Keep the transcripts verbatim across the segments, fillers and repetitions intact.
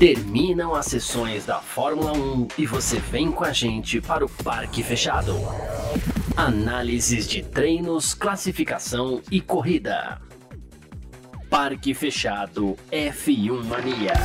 Terminam as sessões da Fórmula um e você vem com a gente para o Parque Fechado. Análises de treinos, classificação e corrida. Parque Fechado F um Mania.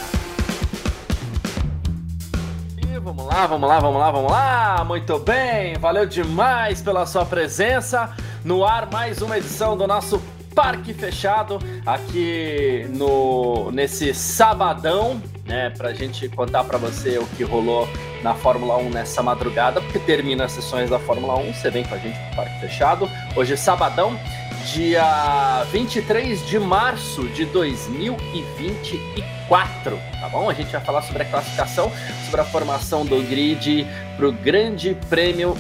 E vamos lá, vamos lá, vamos lá, vamos lá. Muito bem, valeu demais pela sua presença. No ar, mais uma edição do nosso Parque Fechado, aqui no, nesse sabadão, né, pra gente contar pra você o que rolou na Fórmula um nessa madrugada, porque termina as sessões da Fórmula um, você vem com a gente pro Parque Fechado. Hoje é sabadão, dia vinte e três de março de dois mil e vinte e quatro, tá bom? A gente vai falar sobre a classificação, sobre a formação do grid pro Grande Prêmio...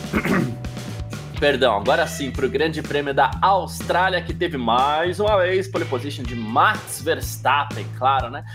Perdão, agora sim, para o Grande Prêmio da Austrália, que teve mais uma vez pole position de Max Verstappen, claro, né?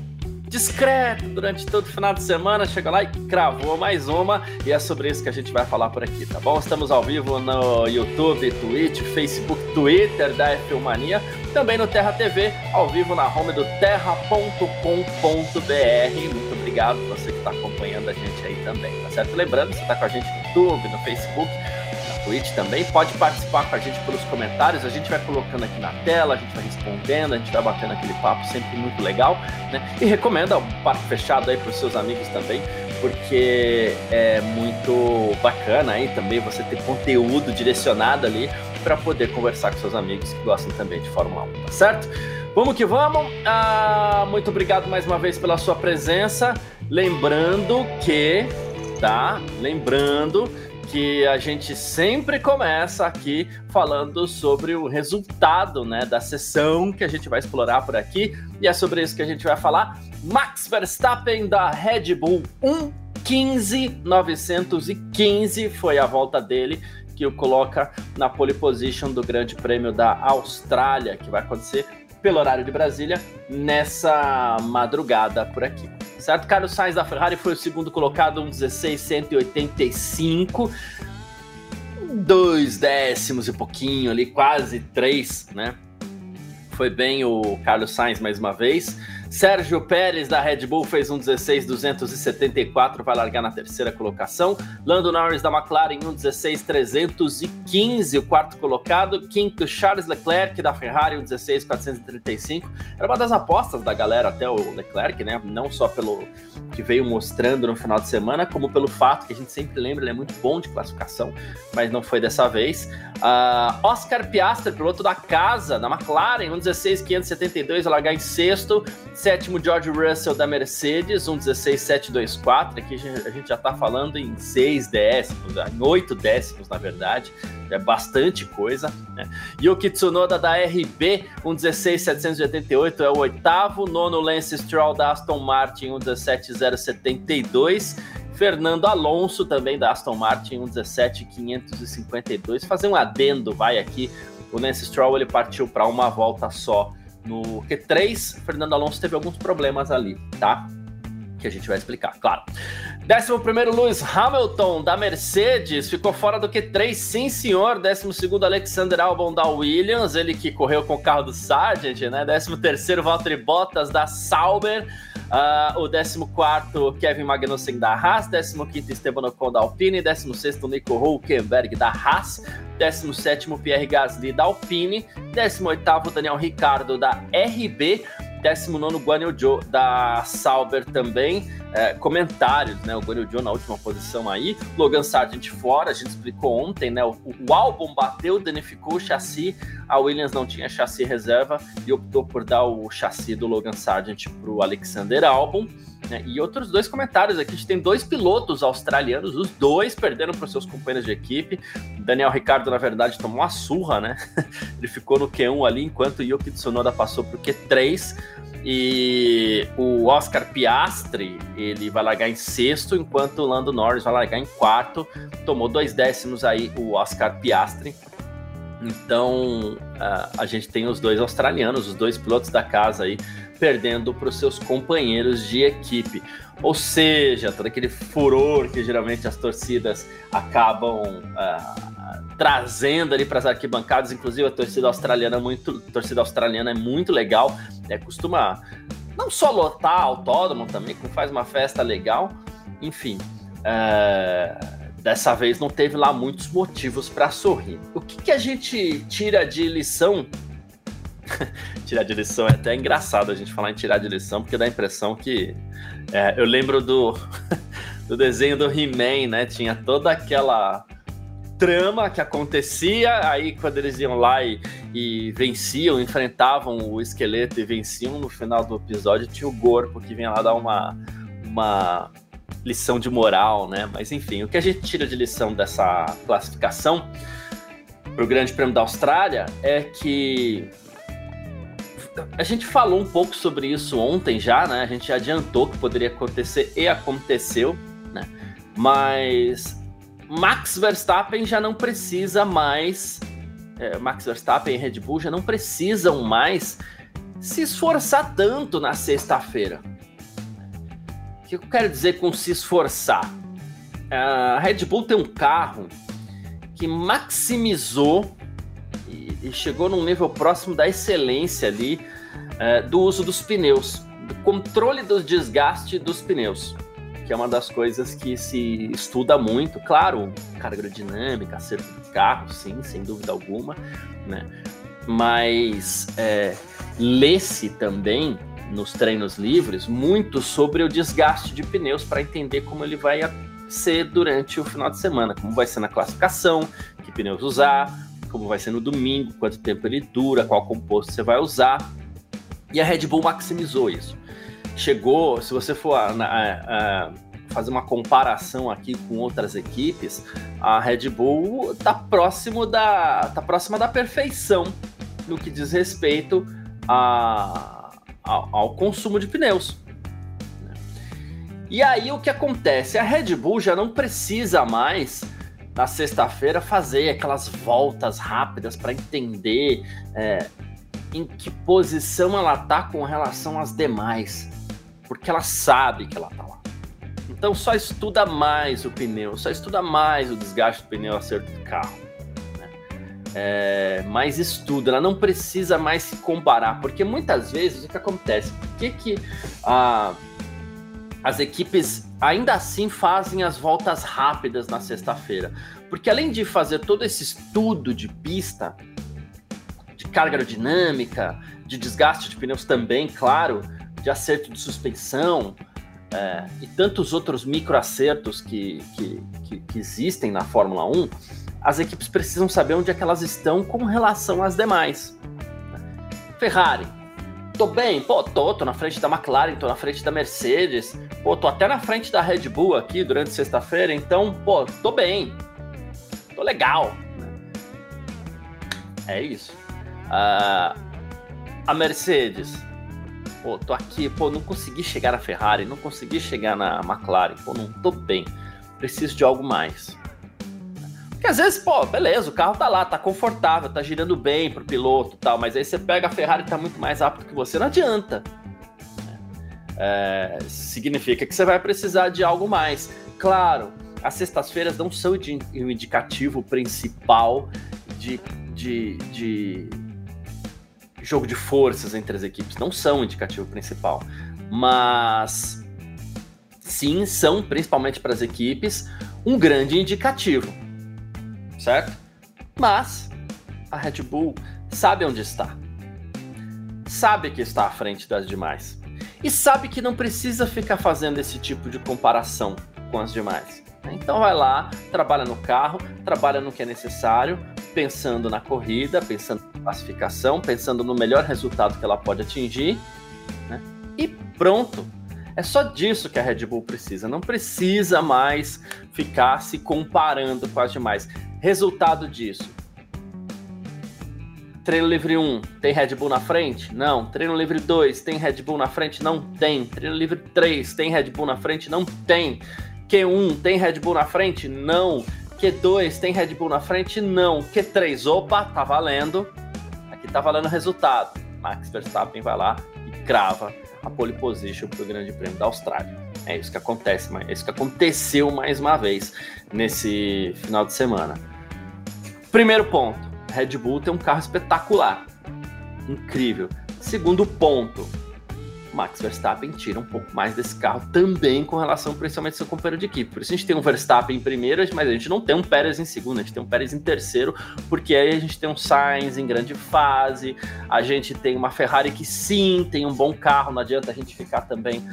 Discreto durante todo o final de semana, chegou lá e cravou mais uma, e é sobre isso que a gente vai falar por aqui, tá bom? Estamos ao vivo no YouTube, Twitch, Facebook, Twitter da F um Mania, também no Terra T V, ao vivo na home do terra ponto com ponto b r. Muito obrigado você que está acompanhando a gente aí também, tá certo? Lembrando, você está com a gente no YouTube, no Facebook, Twitch também, pode participar com a gente pelos comentários, a gente vai colocando aqui na tela, a gente vai respondendo, a gente vai batendo aquele papo sempre muito legal, né? E recomenda o Parque Fechado aí para os seus amigos também, porque é muito bacana aí também você ter conteúdo direcionado ali para poder conversar com seus amigos que gostam também de Fórmula um, tá certo? Vamos que vamos, ah, muito obrigado mais uma vez pela sua presença, lembrando que, tá, lembrando que a gente sempre começa aqui falando sobre o resultado, né, da sessão que a gente vai explorar por aqui, e é sobre isso que a gente vai falar. Max Verstappen da Red Bull um quinze novecentos e quinze foi a volta dele, que o coloca na pole position do Grande Prêmio da Austrália, que vai acontecer pelo horário de Brasília nessa madrugada por aqui. Certo? Carlos Sainz da Ferrari foi o segundo colocado, um dezesseis cento e oitenta e cinco, dois décimos e pouquinho ali, quase três, né? Foi bem o Carlos Sainz mais uma vez. Sérgio Pérez da Red Bull fez um dezesseis duzentos e setenta e quatro, vai largar na terceira colocação. Lando Norris da McLaren, um dezesseis trezentos e quinze, o quarto colocado. Quinto, Charles Leclerc da Ferrari, um dezesseis quatrocentos e trinta e cinco. Era uma das apostas da galera até o Leclerc, né? Não só pelo que veio mostrando no final de semana, como pelo fato que a gente sempre lembra, ele é muito bom de classificação, mas não foi dessa vez. Uh, Oscar Piastri, piloto da casa, da McLaren, um dezesseis quinhentos e setenta e dois, vai largar em sexto. Sétimo, George Russell da Mercedes, um dezesseis setecentos e vinte e quatro. Aqui a gente já está falando em seis décimos, em oito décimos, na verdade. É bastante coisa, né? Yuki Tsunoda da R B, um dezesseis setecentos e oitenta e oito, é o oitavo. Nono, Lance Stroll da Aston Martin, um dezessete zero setenta e dois. Fernando Alonso, também da Aston Martin, um dezessete quinhentos e cinquenta e dois. Fazer um adendo, vai aqui. O Lance Stroll, ele partiu para uma volta só no Q três, Fernando Alonso teve alguns problemas ali, tá? Que a gente vai explicar, claro. Décimo primeiro, Lewis Hamilton, da Mercedes, ficou fora do Q três, sim senhor. Décimo segundo, Alexander Albon, da Williams, ele que correu com o carro do Sargent, né? Décimo terceiro, Valtteri Bottas, da Sauber. Uh, o décimo quarto, Kevin Magnussen, da Haas. Décimo quinto, Esteban Ocon, da Alpine. Décimo sexto, Nico Hülkenberg, da Haas. Décimo sétimo, Pierre Gasly, da Alpine. Décimo oitavo, Daniel Ricciardo, da R B. Décimo nono, Guan Yu Zhou, da Sauber também. É, comentários, né? O Guan Yu Zhou na última posição aí. Logan Sargent fora, a gente explicou ontem, né? O, o Albon bateu, danificou o chassi. A Williams não tinha chassi reserva e optou por dar o chassi do Logan Sargent para o Alexander Albon. Né? E outros dois comentários aqui. A gente tem dois pilotos australianos, os dois perderam para os seus companheiros de equipe. Daniel Ricciardo, na verdade, tomou uma surra, né? Ele ficou no Q um ali, enquanto o Yuki Tsunoda passou para o Q três. E o Oscar Piastri, ele vai largar em sexto, enquanto o Lando Norris vai largar em quarto. Tomou dois décimos aí o Oscar Piastri. Então, uh, a gente tem os dois australianos, os dois pilotos da casa aí, perdendo para os seus companheiros de equipe. Ou seja, todo aquele furor que geralmente as torcidas acabam uh, trazendo ali para as arquibancadas, inclusive a torcida australiana, muito, a torcida australiana é muito legal, né? Costuma não só lotar autódromo também, como faz uma festa legal, enfim, é, dessa vez não teve lá muitos motivos para sorrir. O que, que a gente tira de lição? Tirar de lição é até engraçado a gente falar em tirar de lição, porque dá a impressão que... É, eu lembro do, do desenho do He-Man, né? Tinha toda aquela trama que acontecia, aí quando eles iam lá e, e venciam, enfrentavam o esqueleto e venciam, no final do episódio tinha o Gorpo que vinha lá dar uma, uma lição de moral, né? Mas enfim, o que a gente tira de lição dessa classificação para o Grande Prêmio da Austrália é que a gente falou um pouco sobre isso ontem já, né? A gente já adiantou que poderia acontecer e aconteceu, né? Mas Max Verstappen já não precisa mais, é, Max Verstappen e Red Bull já não precisam mais se esforçar tanto na sexta-feira. O que eu quero dizer com se esforçar? A Red Bull tem um carro que maximizou e chegou num nível próximo da excelência ali, é, do uso dos pneus, do controle do desgaste dos pneus, que é uma das coisas que se estuda muito. Claro, carga aerodinâmica, acerto do carro, sim, sem dúvida alguma, né? Mas é, lê-se também nos treinos livres muito sobre o desgaste de pneus para entender como ele vai ser durante o final de semana, como vai ser na classificação, que pneus usar, como vai ser no domingo, quanto tempo ele dura, qual composto você vai usar. E a Red Bull maximizou isso. Chegou, se você for a, a, a fazer uma comparação aqui com outras equipes, a Red Bull está próximo da, tá próxima da perfeição no que diz respeito a, a, ao consumo de pneus. E aí o que acontece? A Red Bull já não precisa mais na sexta-feira fazer aquelas voltas rápidas para entender é, em que posição ela tá com relação às demais, porque ela sabe que ela tá lá. Então só estuda mais o pneu, só estuda mais o desgaste do pneu, acerto do carro, né? É, mais estuda, ela não precisa mais se comparar, porque muitas vezes o que acontece? Por que que a as equipes ainda assim fazem as voltas rápidas na sexta-feira? Porque além de fazer todo esse estudo de pista, de carga aerodinâmica, de desgaste de pneus também, claro, de acerto de suspensão, é, e tantos outros microacertos que, que, que, que existem na Fórmula um, as equipes precisam saber onde é que elas estão com relação às demais. Ferrari. Tô bem, pô, tô, tô na frente da McLaren, tô na frente da Mercedes, pô, tô até na frente da Red Bull aqui durante sexta-feira, então, pô, tô bem, tô legal. É isso. Uh, a Mercedes, pô, tô aqui, pô, não consegui chegar na Ferrari, não consegui chegar na McLaren, pô, não tô bem, preciso de algo mais. Porque às vezes, pô, beleza, o carro tá lá, tá confortável, tá girando bem pro piloto e tal, mas aí você pega a Ferrari e tá muito mais rápido que você, não adianta. É, significa que você vai precisar de algo mais. Claro, as sextas-feiras não são de, o indicativo principal de, de, de jogo de forças entre as equipes, não são o indicativo principal, mas sim, são, principalmente para as equipes, um grande indicativo. Certo? Mas a Red Bull sabe onde está. Sabe que está à frente das demais. E sabe que não precisa ficar fazendo esse tipo de comparação com as demais. Então vai lá, trabalha no carro, trabalha no que é necessário, pensando na corrida, pensando na classificação, pensando no melhor resultado que ela pode atingir, né? E pronto. É só disso que a Red Bull precisa. Não precisa mais ficar se comparando com as demais. Resultado disso: treino livre um, tem Red Bull na frente? Não. Treino livre dois, tem Red Bull na frente? Não tem. Treino livre três, tem Red Bull na frente? Não tem. Q um, tem Red Bull na frente? Não. Q dois, tem Red Bull na frente? Não. Q três, opa, tá valendo. Aqui tá valendo o resultado. Max Verstappen vai lá e crava a pole position para o Grande Prêmio da Austrália. É isso que acontece, é isso que aconteceu mais uma vez nesse final de semana. Primeiro ponto, Red Bull tem um carro espetacular, incrível. Segundo ponto, Max Verstappen tira um pouco mais desse carro também com relação principalmente ao seu companheiro de equipe. Por isso a gente tem um Verstappen em primeiro, mas a gente não tem um Pérez em segundo, a gente tem um Pérez em terceiro, porque aí a gente tem um Sainz em grande fase, a gente tem uma Ferrari que sim, tem um bom carro, não adianta a gente ficar também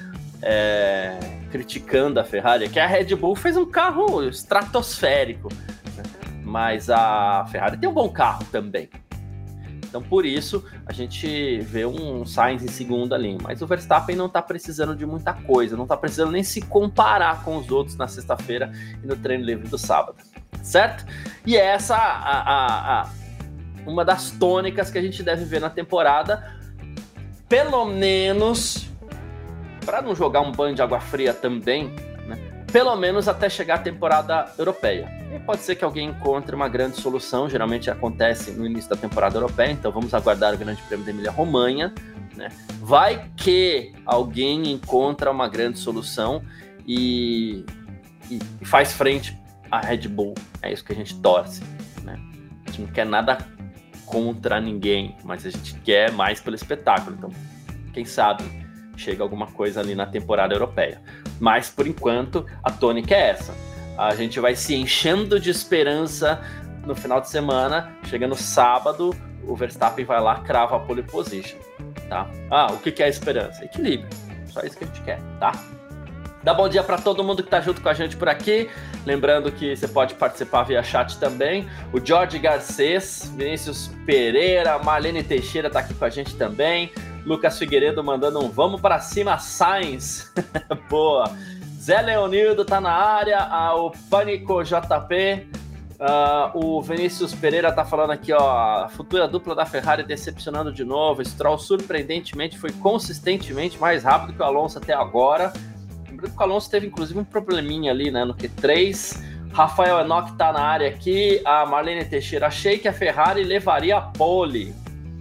é, criticando a Ferrari, que a Red Bull fez um carro estratosférico, né? Mas a Ferrari tem um bom carro também. Então, por isso, a gente vê um Sainz em segundo ali. Mas o Verstappen não está precisando de muita coisa, não está precisando nem se comparar com os outros na sexta-feira e no treino livre do sábado, certo? E essa a, a, a, uma das tônicas que a gente deve ver na temporada, pelo menos, para não jogar um banho de água fria também, né? Pelo menos até chegar a temporada europeia. E pode ser que alguém encontre uma grande solução, geralmente acontece no início da temporada europeia, então vamos aguardar o Grande Prêmio da Emília-Romanha, né? Vai que alguém encontra uma grande solução e, e faz frente à Red Bull, é isso que a gente torce, né? A gente não quer nada contra ninguém, mas a gente quer mais pelo espetáculo, então quem sabe chega alguma coisa ali na temporada europeia. Mas por enquanto a tônica é essa. A gente vai se enchendo de esperança no final de semana. Chega no sábado, o Verstappen vai lá, crava a pole position, tá? Ah, o que é a esperança? Equilíbrio. Só isso que a gente quer, tá? Dá bom dia para todo mundo que tá junto com a gente por aqui. Lembrando que você pode participar via chat também. O Jorge Garcês, Vinícius Pereira, Marlene Teixeira tá aqui com a gente também. Lucas Figueiredo mandando um vamos para cima, Sainz. Boa. Zé Leonildo tá na área, ah, o Pânico J P, uh, o Vinícius Pereira tá falando aqui, ó, a futura dupla da Ferrari decepcionando de novo, Stroll surpreendentemente foi consistentemente mais rápido que o Alonso até agora, lembrando que o Alonso teve inclusive um probleminha ali, né, no Q três, Rafael Enoch tá na área aqui, a Marlene Teixeira, achei que a Ferrari levaria a pole,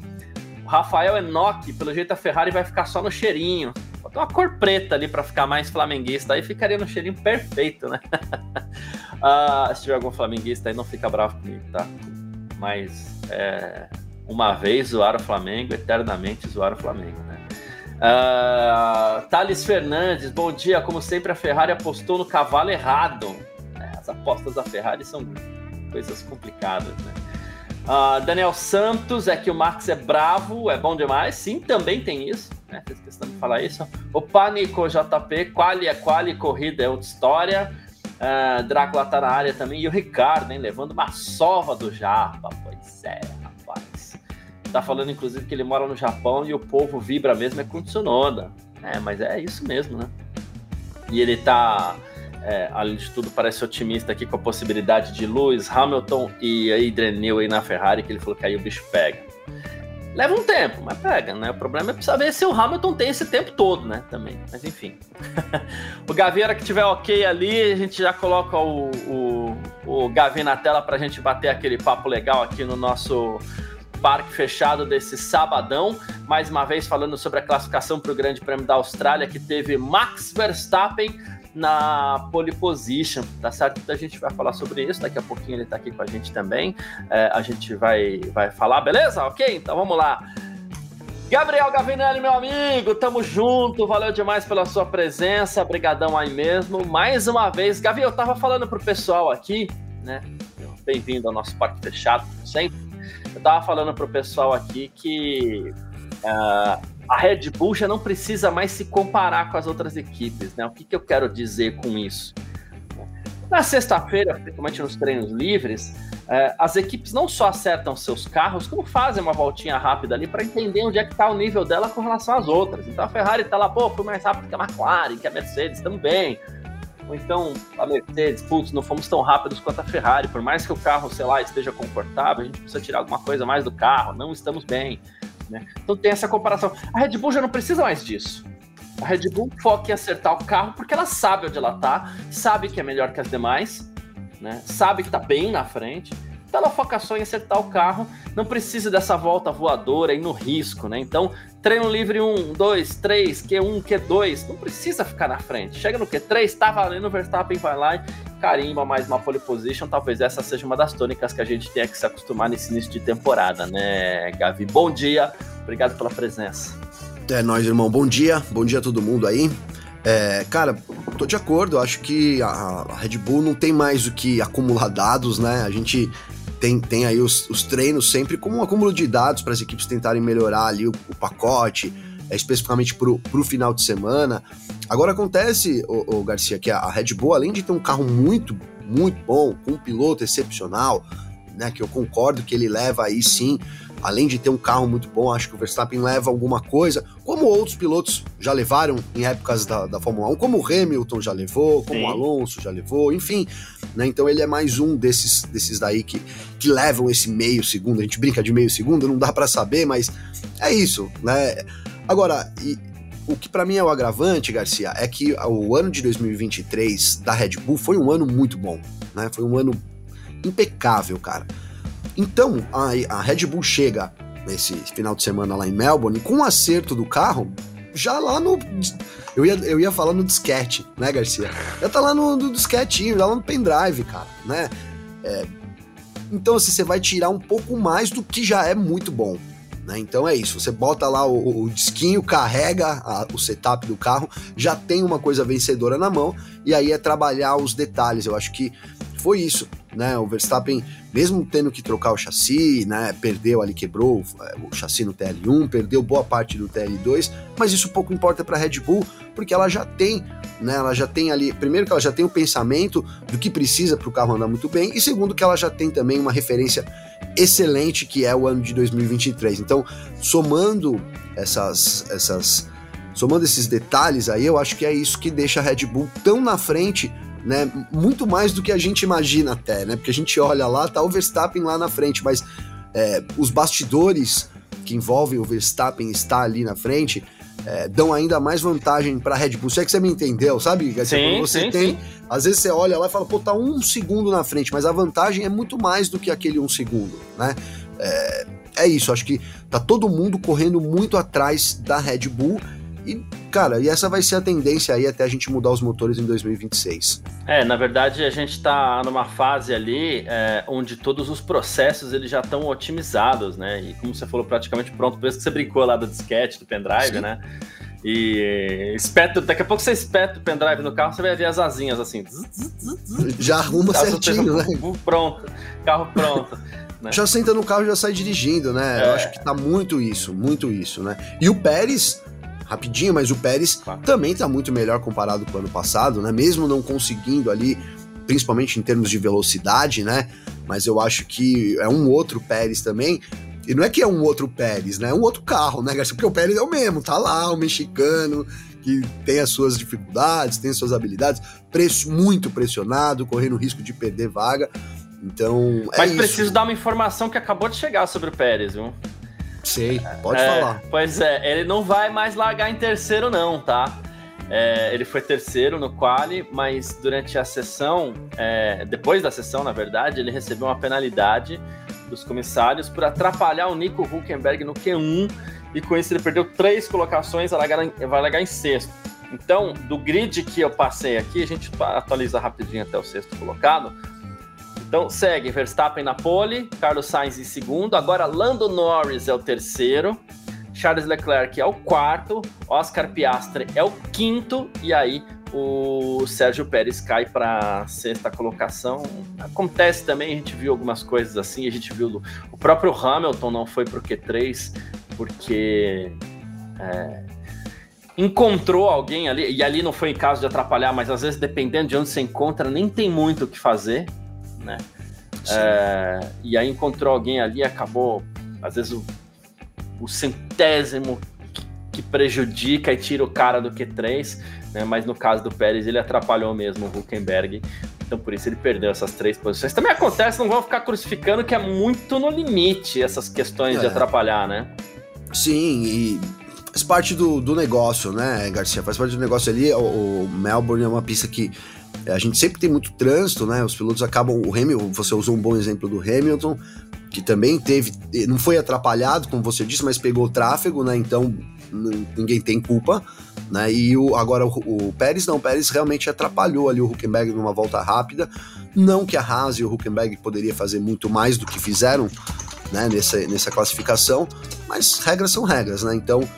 o Rafael Enoch, pelo jeito a Ferrari vai ficar só no cheirinho, bota uma cor preta ali para ficar mais flamenguista, aí ficaria no cheirinho perfeito, né? uh, se tiver algum flamenguista aí, não fica bravo comigo, tá? Mas é, uma vez zoar o Flamengo, eternamente zoar o Flamengo, né? Uh, Thales Fernandes, bom dia, como sempre a Ferrari apostou no cavalo errado. É, as apostas da Ferrari são coisas complicadas, né? Uh, Daniel Santos, é que o Max é bravo, é bom demais. Sim, também tem isso, né? Fiz questão de falar isso. O Pânico J P, quali é quali, corrida é outra história. Uh, Drácula tá na área também. E o Ricardo, hein, levando uma sova do Japa. Pois é, rapaz. Tá falando, inclusive, que ele mora no Japão e o povo vibra mesmo é com Tsunoda. É, mas é isso mesmo, né? E ele tá... É, além de tudo, parece otimista aqui com a possibilidade de Lewis Hamilton e Adrian Newey na Ferrari, que ele falou que aí o bicho pega. Leva um tempo, mas pega, né? O problema é precisar ver se o Hamilton tem esse tempo todo, né? Também, mas enfim. O Gaveira que tiver ok ali, a gente já coloca o, o, o Gavi na tela pra gente bater aquele papo legal aqui no nosso parque fechado desse sabadão. Mais uma vez falando sobre a classificação para o Grande Prêmio da Austrália, que teve Max Verstappen na pole position, tá certo? Então a gente vai falar sobre isso, daqui a pouquinho ele tá aqui com a gente também, é, a gente vai, vai falar, beleza? Ok? Então vamos lá. Gabriel Gavinelli, meu amigo, tamo junto, valeu demais pela sua presença, brigadão aí mesmo, mais uma vez. Gavi, eu tava falando pro pessoal aqui, né, bem-vindo ao nosso parque fechado, como sempre, eu tava falando pro pessoal aqui que... Uh, a Red Bull já não precisa mais se comparar com as outras equipes, né? O que, que eu quero dizer com isso? Na sexta-feira, principalmente nos treinos livres, eh, as equipes não só acertam seus carros, como fazem uma voltinha rápida ali para entender onde é que está o nível dela com relação às outras. Então a Ferrari está lá, pô, foi mais rápido que a McLaren, que a Mercedes, estamos bem. Ou então a Mercedes, putz, não fomos tão rápidos quanto a Ferrari, por mais que o carro, sei lá, esteja confortável, a gente precisa tirar alguma coisa mais do carro, não estamos bem. Né? Então tem essa comparação. A Red Bull já não precisa mais disso. A Red Bull foca em acertar o carro porque ela sabe onde ela tá, sabe que é melhor que as demais, né? Sabe que tá bem na frente, então ela foca só em acertar o carro, não precisa dessa volta voadora e no risco, né? Então, treino livre um, dois, três, Q um, Q dois, não precisa ficar na frente. Chega no Q três, tá valendo, o Verstappen vai lá e carimba mais uma pole position. Talvez essa seja uma das tônicas que a gente tenha que se acostumar nesse início de temporada, né, Gavi? Bom dia, obrigado pela presença. É nóis, irmão. Bom dia, bom dia a todo mundo aí. É, cara, tô de acordo, eu acho que a, a Red Bull não tem mais o que acumular dados, né? A gente tem, tem aí os, os treinos sempre como um acúmulo de dados para as equipes tentarem melhorar ali o, o pacote, é, especificamente pro, pro final de semana. Agora acontece, ô, ô Garcia, que a, a Red Bull, além de ter um carro muito, muito bom, com um piloto excepcional, né, que eu concordo que ele leva aí sim, além de ter um carro muito bom, acho que o Verstappen leva alguma coisa, como outros pilotos já levaram em épocas da, da Fórmula um, como o Hamilton já levou, como Sim. o Alonso já levou, enfim, né, então ele é mais um desses, desses daí que, que levam esse meio segundo, a gente brinca de meio segundo, não dá pra saber, mas é isso, né. Agora, e, o que pra mim é o agravante, Garcia, é que o ano de dois mil e vinte e três da Red Bull foi um ano muito bom, né, foi um ano impecável, cara. Então, a, a Red Bull chega nesse final de semana lá em Melbourne com um acerto do carro já lá no... Eu ia, eu ia falar no disquete, né, Garcia? Já tá lá no, no disquetinho, já lá no pendrive, cara, né? É, então, assim, você vai tirar um pouco mais do que já é muito bom, né? Então é isso, você bota lá o, o disquinho, carrega a, o setup do carro, já tem uma coisa vencedora na mão, e aí é trabalhar os detalhes. Eu acho que foi isso, né? O Verstappen, mesmo tendo que trocar o chassi, né? Perdeu ali, quebrou o chassi no T L um, perdeu boa parte do T L dois, mas isso pouco importa para a Red Bull, porque ela já tem, né? Ela já tem ali, primeiro que ela já tem o pensamento do que precisa para o carro andar muito bem, e segundo que ela já tem também uma referência excelente, que é o ano de dois mil e vinte e três. Então, somando essas, essas, somando esses detalhes aí, eu acho que é isso que deixa a Red Bull tão na frente, né, muito mais do que a gente imagina até, né, porque a gente olha lá, tá o Verstappen lá na frente, mas é, os bastidores que envolvem o Verstappen estar ali na frente é, dão ainda mais vantagem pra Red Bull. Se é que você me entendeu, sabe? Sim, Quando você sim, tem, sim. Às vezes você olha lá e fala, pô, tá um segundo na frente, mas a vantagem é muito mais do que aquele um segundo, né? É, é isso, acho que tá todo mundo correndo muito atrás da Red Bull. E, cara, e essa vai ser a tendência aí até a gente mudar os motores em dois mil e vinte e seis. É, na verdade a gente tá numa fase ali é, onde todos os processos eles já estão otimizados, né? E como você falou, praticamente pronto, por isso que você brincou lá do disquete, do pendrive, Sim. né? E espeta, daqui a pouco você espeta o pendrive no carro, você vai ver as asinhas assim. Já arruma certinho, né? Pronto, carro pronto. Né? Já senta no carro e já sai dirigindo, né? É. Eu acho que tá muito isso, muito isso, né? E o Pérez... rapidinho, mas o Pérez claro. também tá muito melhor comparado com o ano passado, né? Mesmo não conseguindo ali, principalmente em termos de velocidade, né? Mas eu acho que é um outro Pérez também. E não é que é um outro Pérez, né? É um outro carro, né, Garcia? Porque o Pérez é o mesmo, tá lá, o mexicano, que tem as suas dificuldades, tem as suas habilidades, preço muito pressionado, correndo risco de perder vaga. Então, é Mas isso. preciso dar uma informação que acabou de chegar sobre o Pérez, viu? Sei, pode é, falar. Pois é, ele não vai mais largar em terceiro não, tá? É, ele foi terceiro no quali, mas durante a sessão, é, depois da sessão, na verdade, ele recebeu uma penalidade dos comissários por atrapalhar o Nico Hülkenberg no Q um, e com isso ele perdeu três colocações, vai largar, vai largar em sexto. Então, do grid que eu passei aqui, a gente atualiza rapidinho até o sexto colocado. Então segue Verstappen na pole, Carlos Sainz em segundo, agora Lando Norris é o terceiro, Charles Leclerc é o quarto, Oscar Piastri é o quinto, e aí o Sérgio Pérez cai para sexta colocação. Acontece também, a gente viu algumas coisas assim, a gente viu o próprio Hamilton não foi pro Q três, porque é, encontrou alguém ali, e ali não foi em caso de atrapalhar, mas às vezes dependendo de onde você encontra, nem tem muito o que fazer, né? É, e aí encontrou alguém ali e acabou, às vezes, o, o centésimo que, que prejudica e tira o cara do Q três, né? Mas no caso do Pérez, ele atrapalhou mesmo o Hülkenberg, então por isso ele perdeu essas três posições. Também acontece, não vão ficar crucificando, que é muito no limite essas questões é. de atrapalhar, né? Sim, e faz parte do, do negócio, né, Garcia? Faz parte do negócio ali. O, o Melbourne é uma pista que a gente sempre tem muito trânsito, né? Os pilotos acabam... O Hamilton, você usou um bom exemplo do Hamilton, que também teve... Não foi atrapalhado, como você disse, mas pegou o tráfego, né? Então, ninguém tem culpa, né? E o, agora o, o Pérez, não. O Pérez realmente atrapalhou ali o Hülkenberg numa volta rápida. Não que a Haas e o Hülkenberg poderia fazer muito mais do que fizeram, né? Nessa, nessa classificação, mas regras são regras, né? Então,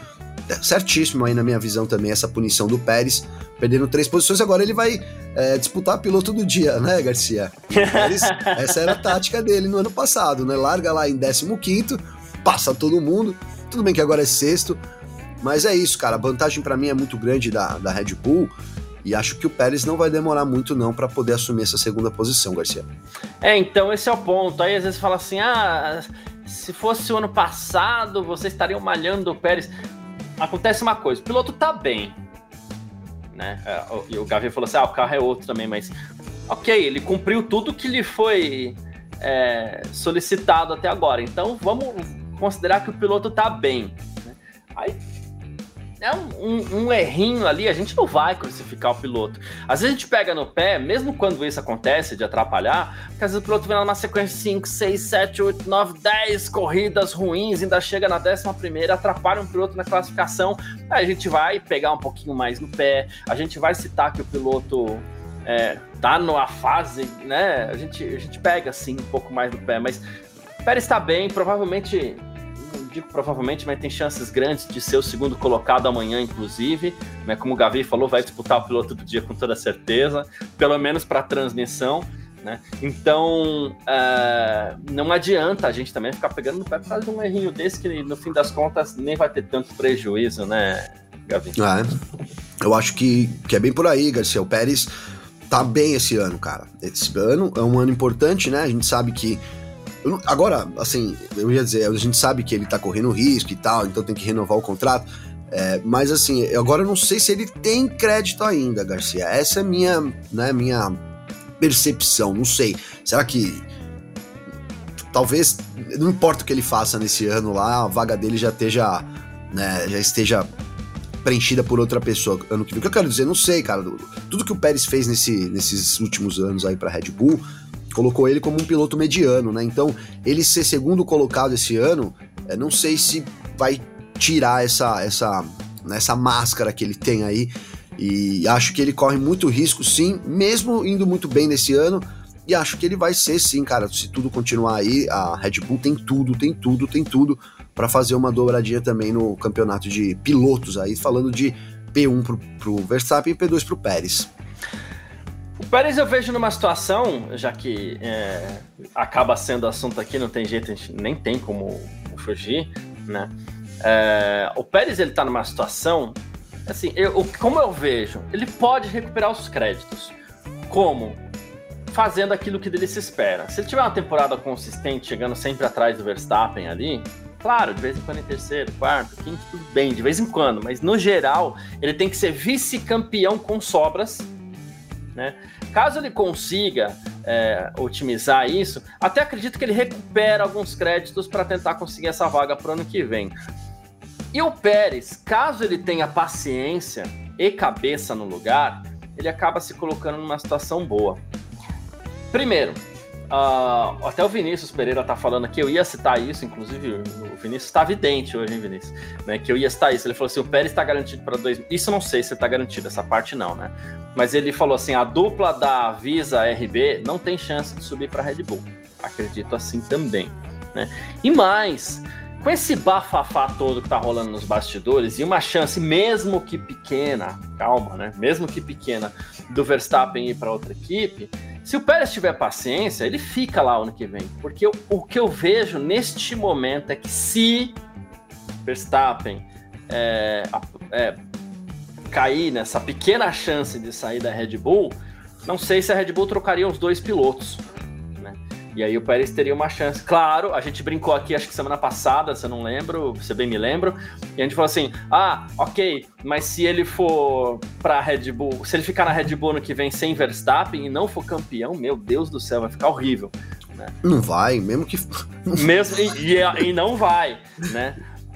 certíssimo aí na minha visão também essa punição do Pérez, perdendo três posições, agora ele vai é, disputar piloto do dia, né, Garcia? Pérez, essa era a tática dele no ano passado, né? Larga lá em décimo quinto, passa todo mundo, tudo bem que agora é sexto, mas é isso, cara, a vantagem para mim é muito grande da, da Red Bull, e acho que o Pérez não vai demorar muito não para poder assumir essa segunda posição, Garcia. É, então esse é o ponto, aí às vezes fala assim, ah, se fosse o ano passado, vocês estariam malhando o Pérez. Acontece uma coisa, o piloto tá bem, né? E o Gavi falou assim, ah, o carro é outro também, mas ok, ele cumpriu tudo que lhe foi é, solicitado até agora, então vamos considerar que o piloto tá bem, né? Aí é um, um, um errinho ali, a gente não vai crucificar o piloto. Às vezes a gente pega no pé, mesmo quando isso acontece, de atrapalhar, porque às vezes o piloto vem numa sequência de cinco, seis, sete, oito, nove, dez corridas ruins, ainda chega na décima primeira, atrapalha um piloto na classificação, aí a gente vai pegar um pouquinho mais no pé, a gente vai citar que o piloto é, tá numa fase, né, a gente, a gente pega assim um pouco mais no pé, mas o Pérez está bem, provavelmente... digo provavelmente, mas tem chances grandes de ser o segundo colocado amanhã, inclusive, né? Como o Gavi falou, vai disputar o piloto do dia com toda certeza, pelo menos para a transmissão, né? Então, uh, não adianta a gente também ficar pegando no pé por causa de um errinho desse que, no fim das contas, nem vai ter tanto prejuízo, né, Gavi? É, eu acho que, que é bem por aí, Garcia. O Pérez tá bem esse ano, cara. Esse ano é um ano importante, né? A gente sabe que Eu, agora, assim, eu ia dizer, a gente sabe que ele tá correndo risco e tal, então tem que renovar o contrato, é, mas assim, agora eu não sei se ele tem crédito ainda, Garcia, essa é minha, né, minha percepção, não sei, será que talvez, não importa o que ele faça nesse ano lá, a vaga dele já esteja, né, já esteja preenchida por outra pessoa ano que vem, o que eu quero dizer, não sei, cara, tudo que o Pérez fez nesse, nesses últimos anos aí pra Red Bull, colocou ele como um piloto mediano, né? Então, ele ser segundo colocado esse ano, é, não sei se vai tirar essa, essa, né, essa máscara que ele tem aí, e acho que ele corre muito risco, sim, mesmo indo muito bem nesse ano, e acho que ele vai ser, sim, cara, se tudo continuar aí, a Red Bull tem tudo, tem tudo, tem tudo para fazer uma dobradinha também no campeonato de pilotos aí, falando de P um pro, pro Verstappen e P dois pro Pérez. O Pérez eu vejo numa situação, já que é, acaba sendo assunto aqui, não tem jeito, a gente nem tem como fugir, né? É, o Pérez, ele tá numa situação, assim, eu, como eu vejo, ele pode recuperar os créditos. Como? Fazendo aquilo que dele se espera. Se ele tiver uma temporada consistente, chegando sempre atrás do Verstappen ali, claro, de vez em quando em terceiro, quarto, quinto, tudo bem, de vez em quando, mas no geral, ele tem que ser vice-campeão com sobras, né? Caso ele consiga é, otimizar isso, até acredito que ele recupera alguns créditos para tentar conseguir essa vaga para o ano que vem. E o Pérez, caso ele tenha paciência e cabeça no lugar, ele acaba se colocando numa situação boa. Primeiro, uh, até o Vinícius Pereira tá falando aqui, eu ia citar isso, inclusive o Vinícius tá vidente hoje, hein, Vinícius? Né, que eu ia citar isso, ele falou assim, o Pérez tá garantido para dois... Isso eu não sei se tá garantido, essa parte não, né? Mas ele falou assim, a dupla da Visa R B não tem chance de subir para Red Bull. Acredito assim também, né? E mais, com esse bafafá todo que tá rolando nos bastidores e uma chance, mesmo que pequena, calma, né? Mesmo que pequena, do Verstappen ir para outra equipe, se o Pérez tiver paciência, ele fica lá ano que vem. Porque eu, o que eu vejo neste momento é que se Verstappen é, é, cair nessa pequena chance de sair da Red Bull, não sei se a Red Bull trocaria os dois pilotos, né? E aí o Pérez teria uma chance. Claro, a gente brincou aqui, acho que semana passada, se eu não lembro, se eu bem me lembro, e a gente falou assim, ah, ok, mas se ele for pra Red Bull, se ele ficar na Red Bull no que vem sem Verstappen e não for campeão, meu Deus do céu, vai ficar horrível, né? Não vai, mesmo que... mesmo, e, e, e não vai, né?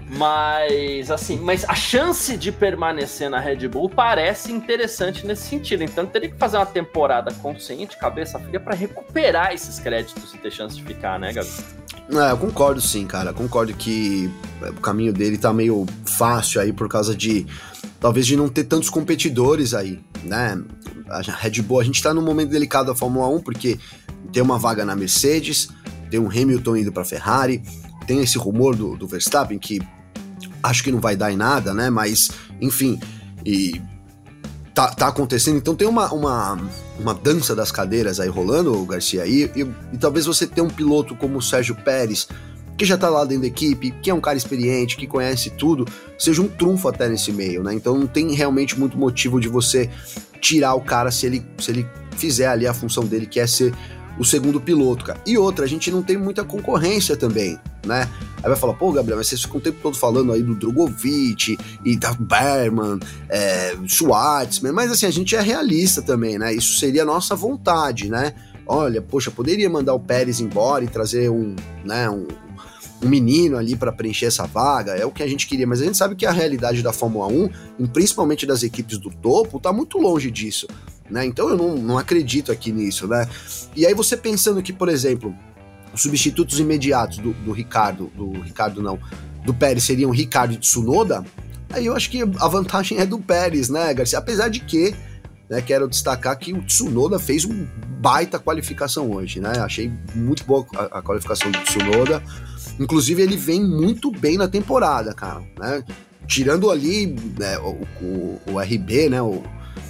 Mas, assim, mas a chance de permanecer na Red Bull parece interessante nesse sentido. Então, teria que fazer uma temporada consciente, cabeça fria, para recuperar esses créditos e ter chance de ficar, né, Gabi? É, eu concordo sim, cara. Concordo que o caminho dele tá meio fácil aí por causa de, talvez, de não ter tantos competidores aí, né? A Red Bull, a gente tá num momento delicado da Fórmula um, porque tem uma vaga na Mercedes, tem um Hamilton indo pra Ferrari, tem esse rumor do, do Verstappen que acho que não vai dar em nada, né? Mas, enfim, e tá, tá acontecendo. Então tem uma, uma, uma dança das cadeiras aí rolando, Garcia, e, e, e talvez você tenha um piloto como o Sérgio Pérez, que já tá lá dentro da equipe, que é um cara experiente, que conhece tudo, seja um trunfo até nesse meio, né? Então não tem realmente muito motivo de você tirar o cara se ele, se ele fizer ali a função dele, que é ser o segundo piloto, cara. E outra, a gente não tem muita concorrência também, né? Aí vai falar, pô, Gabriel, mas vocês ficam o tempo todo falando aí do Drogovic e da Berman, é, Schwartzman, mas assim, a gente é realista também, né? Isso seria a nossa vontade, né? Olha, poxa, poderia mandar o Pérez embora e trazer um, né, um, um menino ali para preencher essa vaga, é o que a gente queria, mas a gente sabe que a realidade da Fórmula um, e principalmente das equipes do topo, tá muito longe disso, né? Então eu não, não acredito aqui nisso, né? E aí você pensando que, por exemplo, os substitutos imediatos do, do Ricardo, do Ricardo não, do Pérez seriam Ricardo e Tsunoda, aí eu acho que a vantagem é do Pérez, né, Garcia? Apesar de que, né, quero destacar que o Tsunoda fez uma baita qualificação hoje, né? Achei muito boa a, a qualificação do Tsunoda. Inclusive, ele vem muito bem na temporada, cara, né? Tirando ali, né, o, o, o R B, né, o,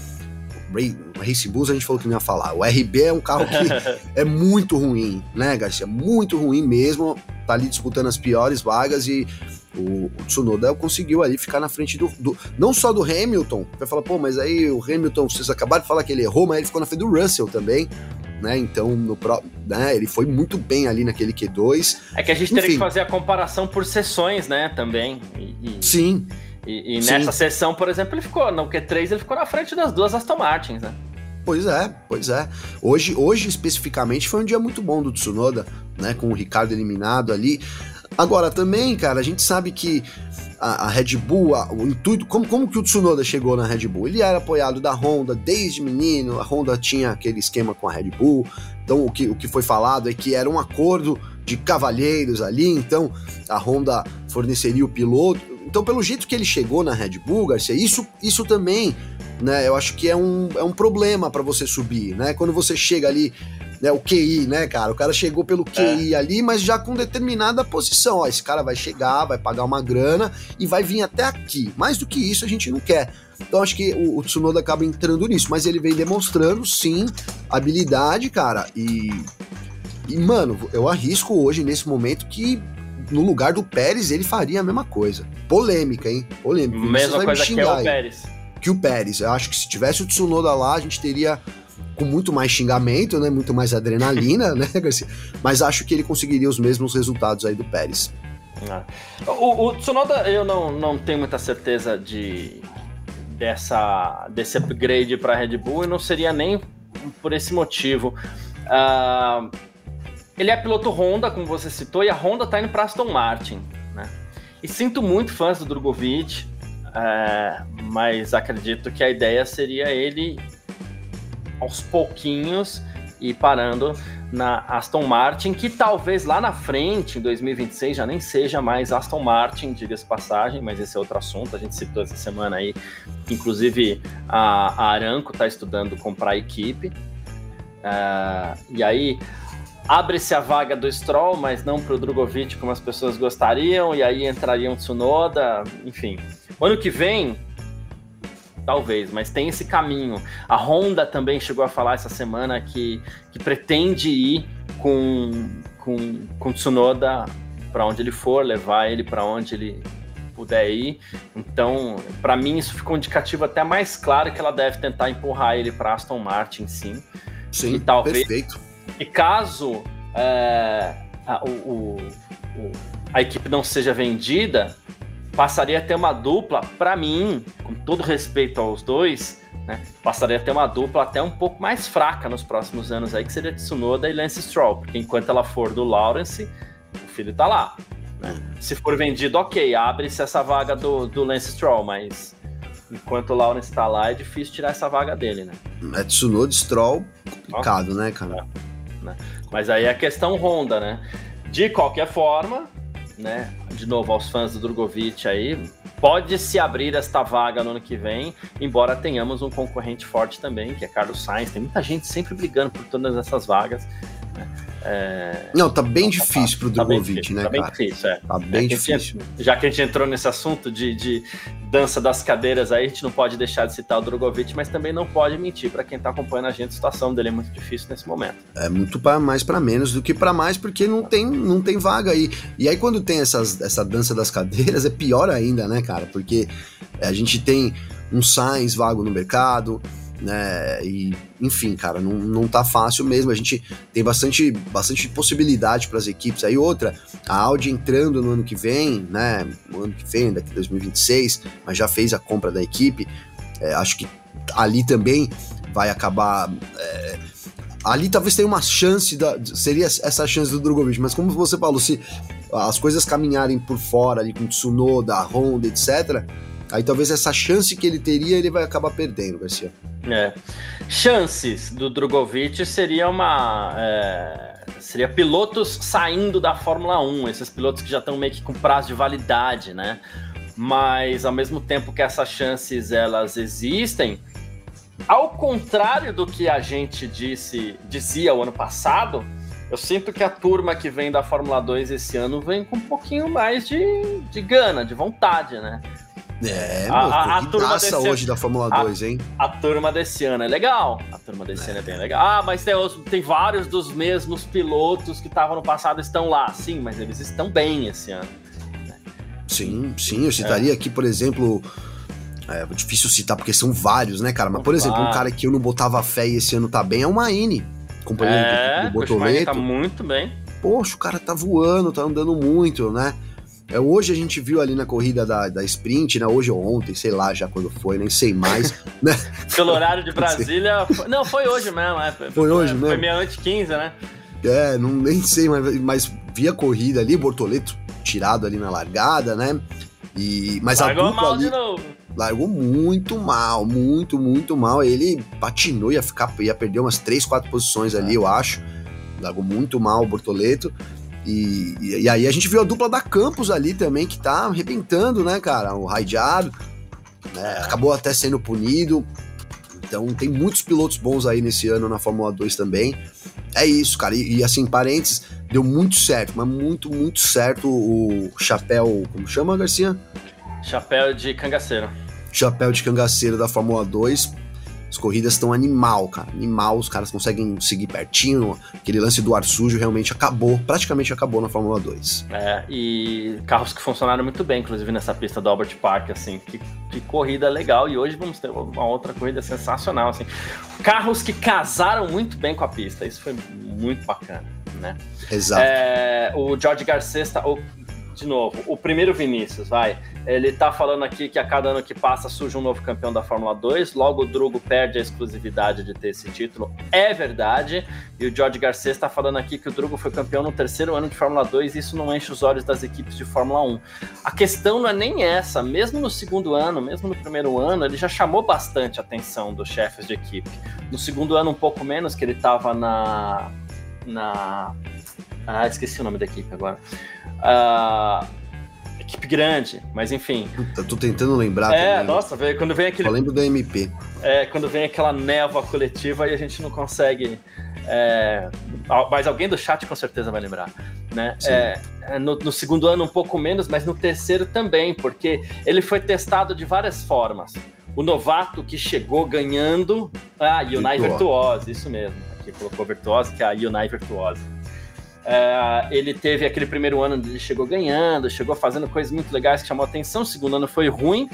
o Racing Bulls, a gente falou que não ia falar. O R B é um carro que é muito ruim, né, Garcia? Muito ruim mesmo, tá ali disputando as piores vagas e o, o Tsunoda conseguiu ali ficar na frente do, do... não só do Hamilton, vai falar, pô, mas aí o Hamilton, vocês acabaram de falar que ele errou, mas ele ficou na frente do Russell também, né? Então, no pro, né, ele foi muito bem ali naquele Q dois. É que a gente Enfim. teria que fazer a comparação por sessões, né, também. E, e, Sim. E, e nessa Sim. sessão, por exemplo, ele ficou, no Q três, ele ficou na frente das duas Aston Martins, né? Pois é, pois é. Hoje, hoje, especificamente, foi um dia muito bom do Tsunoda, né, com o Ricardo eliminado ali. Agora, também, cara, a gente sabe que a, a Red Bull, a, o intuito, como, como que o Tsunoda chegou na Red Bull? Ele era apoiado da Honda desde menino, a Honda tinha aquele esquema com a Red Bull, então o que, o que foi falado é que era um acordo de cavalheiros ali, então a Honda forneceria o piloto. Então, pelo jeito que ele chegou na Red Bull, Garcia, isso, isso também, né, eu acho que é um, é um problema para você subir, né? Quando você chega ali, né, o Q I, né, cara? O cara chegou pelo Q I é. ali, mas já com determinada posição. Ó, esse cara vai chegar, vai pagar uma grana e vai vir até aqui. Mais do que isso a gente não quer. Então acho que o, o Tsunoda acaba entrando nisso, mas ele vem demonstrando, sim, habilidade, cara. E, e, mano, eu arrisco hoje, nesse momento, que no lugar do Pérez ele faria a mesma coisa. Polêmica, hein? Polêmica. Mesma coisa que é o Pérez. Que o Pérez. Eu acho que se tivesse o Tsunoda lá, a gente teria com muito mais xingamento, né? Muito mais adrenalina, né, Garcia? Mas acho que ele conseguiria os mesmos resultados aí do Pérez. Ah. O, o Tsunoda, eu não, não tenho muita certeza de dessa, desse upgrade para a Red Bull, e não seria nem por esse motivo. Uh, ele é piloto Honda, como você citou, e a Honda tá indo para Aston Martin, né? E sinto muito fãs do Drogovic, é, mas acredito que a ideia seria ele aos pouquinhos e parando na Aston Martin, que talvez lá na frente, em dois mil e vinte e seis, já nem seja mais Aston Martin, diga-se passagem, mas esse é outro assunto, a gente citou essa semana aí, inclusive a, a Aramco está estudando comprar a equipe, uh, e aí abre-se a vaga do Stroll, mas não para o Drogovic como as pessoas gostariam, e aí entraria um Tsunoda, enfim. O ano que vem, talvez, mas tem esse caminho. A Honda também chegou a falar essa semana que, que pretende ir com, com, com Tsunoda para onde ele for, levar ele para onde ele puder ir. Então, para mim, isso ficou um indicativo até mais claro que ela deve tentar empurrar ele para Aston Martin, sim. Sim, e talvez, perfeito. E caso é, a, o, o, a equipe não seja vendida, passaria a ter uma dupla, para mim, com todo respeito aos dois, né, passaria a ter uma dupla até um pouco mais fraca nos próximos anos aí, que seria Tsunoda e Lance Stroll, porque enquanto ela for do Lawrence, o filho tá lá, né? Se for vendido, ok, abre-se essa vaga do, do Lance Stroll, mas enquanto o Lawrence tá lá, é difícil tirar essa vaga dele, né? É Tsunoda e Stroll, complicado, Nossa. né, cara? É, né? Mas aí é a questão Honda, né? De qualquer forma, né, de novo aos fãs do Drogovic aí, pode se abrir esta vaga no ano que vem, embora tenhamos um concorrente forte também, que é Carlos Sainz. Tem muita gente sempre brigando por todas essas vagas, É... Não, tá bem não, difícil pro Drogovic, tá né, tá bem cara? Difícil, é. Tá bem é, difícil. Gente, já que a gente entrou nesse assunto de, de dança das cadeiras aí, a gente não pode deixar de citar o Drogovic, mas também não pode mentir para quem tá acompanhando a gente, a situação dele é muito difícil nesse momento. É muito pra mais para menos do que para mais, porque não tem, não tem vaga aí. E aí quando tem essas, essa dança das cadeiras, é pior ainda, né, cara? Porque a gente tem um Sainz vago no mercado, né, e enfim, cara, não, não tá fácil mesmo. A gente tem bastante, bastante possibilidade para as equipes. Aí outra, a Audi entrando no ano que vem, né, no ano que vem, daqui dois mil e vinte e seis, mas já fez a compra da equipe, é, acho que ali também vai acabar, é, ali talvez tenha uma chance, da, seria essa chance do Drogovic, mas como você falou, se as coisas caminharem por fora ali com Tsunoda, Honda, etcétera, aí talvez essa chance que ele teria, ele vai acabar perdendo, Garcia. É. Chances do Drogovic seria uma é, seria pilotos saindo da Fórmula um, esses pilotos que já estão meio que com prazo de validade, né? Mas ao mesmo tempo que essas chances elas existem, ao contrário do que a gente disse, dizia o ano passado, eu sinto que a turma que vem da Fórmula dois esse ano vem com um pouquinho mais de, de gana, de vontade, né? É, a, meu, a, a turma desse hoje da Fórmula dois, hein? A turma desse ano é legal. A turma desse é. ano é bem legal. Ah, mas tem, tem vários dos mesmos pilotos que estavam no passado estão lá. Sim, mas eles estão bem esse ano. Sim, sim. Eu citaria é. aqui, por exemplo... É difícil citar porque são vários, né, cara? Mas, por exemplo, um cara que eu não botava fé e esse ano tá bem é o Maini. Companheiro é, do Bortoleto. O Maini tá muito bem. Poxa, o cara tá voando, tá andando muito, né? É, hoje a gente viu ali na corrida da, da Sprint, né? Hoje ou ontem, sei lá já quando foi, nem sei mais, né? Pelo horário de Brasília... Foi, não, foi hoje mesmo. É, foi, foi hoje foi, mesmo? Foi meia-noite e quinze, né? É, não, nem sei, mas, mas vi a corrida ali, Bortoleto tirado ali na largada, né? E, mas Largou a dupla mal ali, de novo. Largou muito mal, muito, muito mal. Ele patinou, ia, ficar, ia perder umas três, quatro posições ali, eu acho. Largou muito mal o Bortoleto. E, e, e aí a gente viu a dupla da Campos ali também, que tá arrebentando, né, cara? O Raijado, né, acabou até sendo punido. Então tem muitos pilotos bons aí nesse ano na Fórmula dois também. É isso, cara. E, e assim, parênteses, deu muito certo, mas muito, muito certo o chapéu... Como chama, Garcia? Chapéu de cangaceiro. Chapéu de cangaceiro da Fórmula dois. As corridas estão animal, cara. Animal, os caras conseguem seguir pertinho. Aquele lance do ar sujo realmente acabou, praticamente acabou na Fórmula dois. É, e carros que funcionaram muito bem, inclusive nessa pista do Albert Park, assim, que, que corrida legal. E hoje vamos ter uma outra corrida sensacional, assim. Carros que casaram muito bem com a pista, isso foi muito bacana, né? Exato. É, o George Garcia, o, de novo, o primeiro Vinícius, vai, ele tá falando aqui que a cada ano que passa surge um novo campeão da Fórmula dois, logo o Drugo perde a exclusividade de ter esse título, é verdade, e o George Garcia está falando aqui que o Drugo foi campeão no terceiro ano de Fórmula dois, e isso não enche os olhos das equipes de Fórmula um. A questão não é nem essa, mesmo no segundo ano, mesmo no primeiro ano, ele já chamou bastante a atenção dos chefes de equipe. No segundo ano um pouco menos, que ele estava na... na... Ah, esqueci o nome da equipe agora. Uh, equipe grande, mas enfim. Puta, tô tentando lembrar. É, também. Nossa, véio, quando vem aquele. Só lembro da M P. É, quando vem aquela névoa coletiva e a gente não consegue. É, mas alguém do chat com certeza vai lembrar, né? É, no, no segundo ano um pouco menos, mas no terceiro também, porque ele foi testado de várias formas. O novato que chegou ganhando. Ah, Hyundai Virtuose, isso mesmo. Aqui colocou Virtuose, que é a Hyundai Virtuose. É, ele teve aquele primeiro ano onde ele chegou ganhando, chegou fazendo coisas muito legais que chamou a atenção. O segundo ano foi ruim,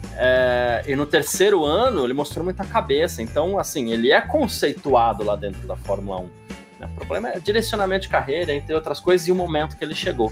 é, e no terceiro ano ele mostrou muita cabeça. Então, assim, ele é conceituado lá dentro da Fórmula um. Né? O problema é direcionamento de carreira, entre outras coisas, e o momento que ele chegou.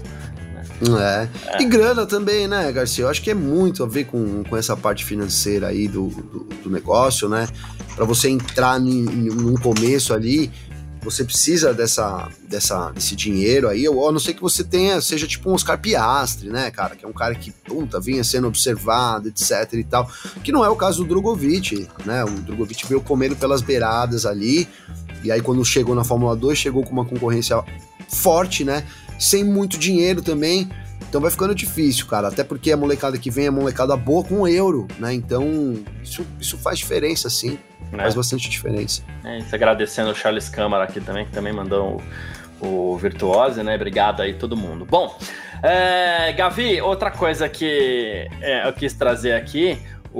Né? É. É. E grana também, né, Garcia? Eu acho que é muito a ver com, com essa parte financeira aí do, do, do negócio, né? Para você entrar em, em, num começo ali, você precisa dessa, dessa, desse dinheiro aí, ou a não ser que você tenha, seja tipo um Oscar Piastri, né, cara, que é um cara que, puta, vinha sendo observado, etc e tal, que não é o caso do Drogovic, né, o Drogovic veio comendo pelas beiradas ali, e aí quando chegou na Fórmula dois, chegou com uma concorrência forte, né, sem muito dinheiro também, Então vai ficando difícil, cara, até porque a molecada que vem é molecada boa com euro, né? Então isso, isso faz diferença, sim, é. faz bastante diferença. É, isso agradecendo o Charles Câmara aqui também, que também mandou o, o Virtuose, né? Obrigado aí todo mundo. Bom, é, Gavi, outra coisa que é, eu quis trazer aqui,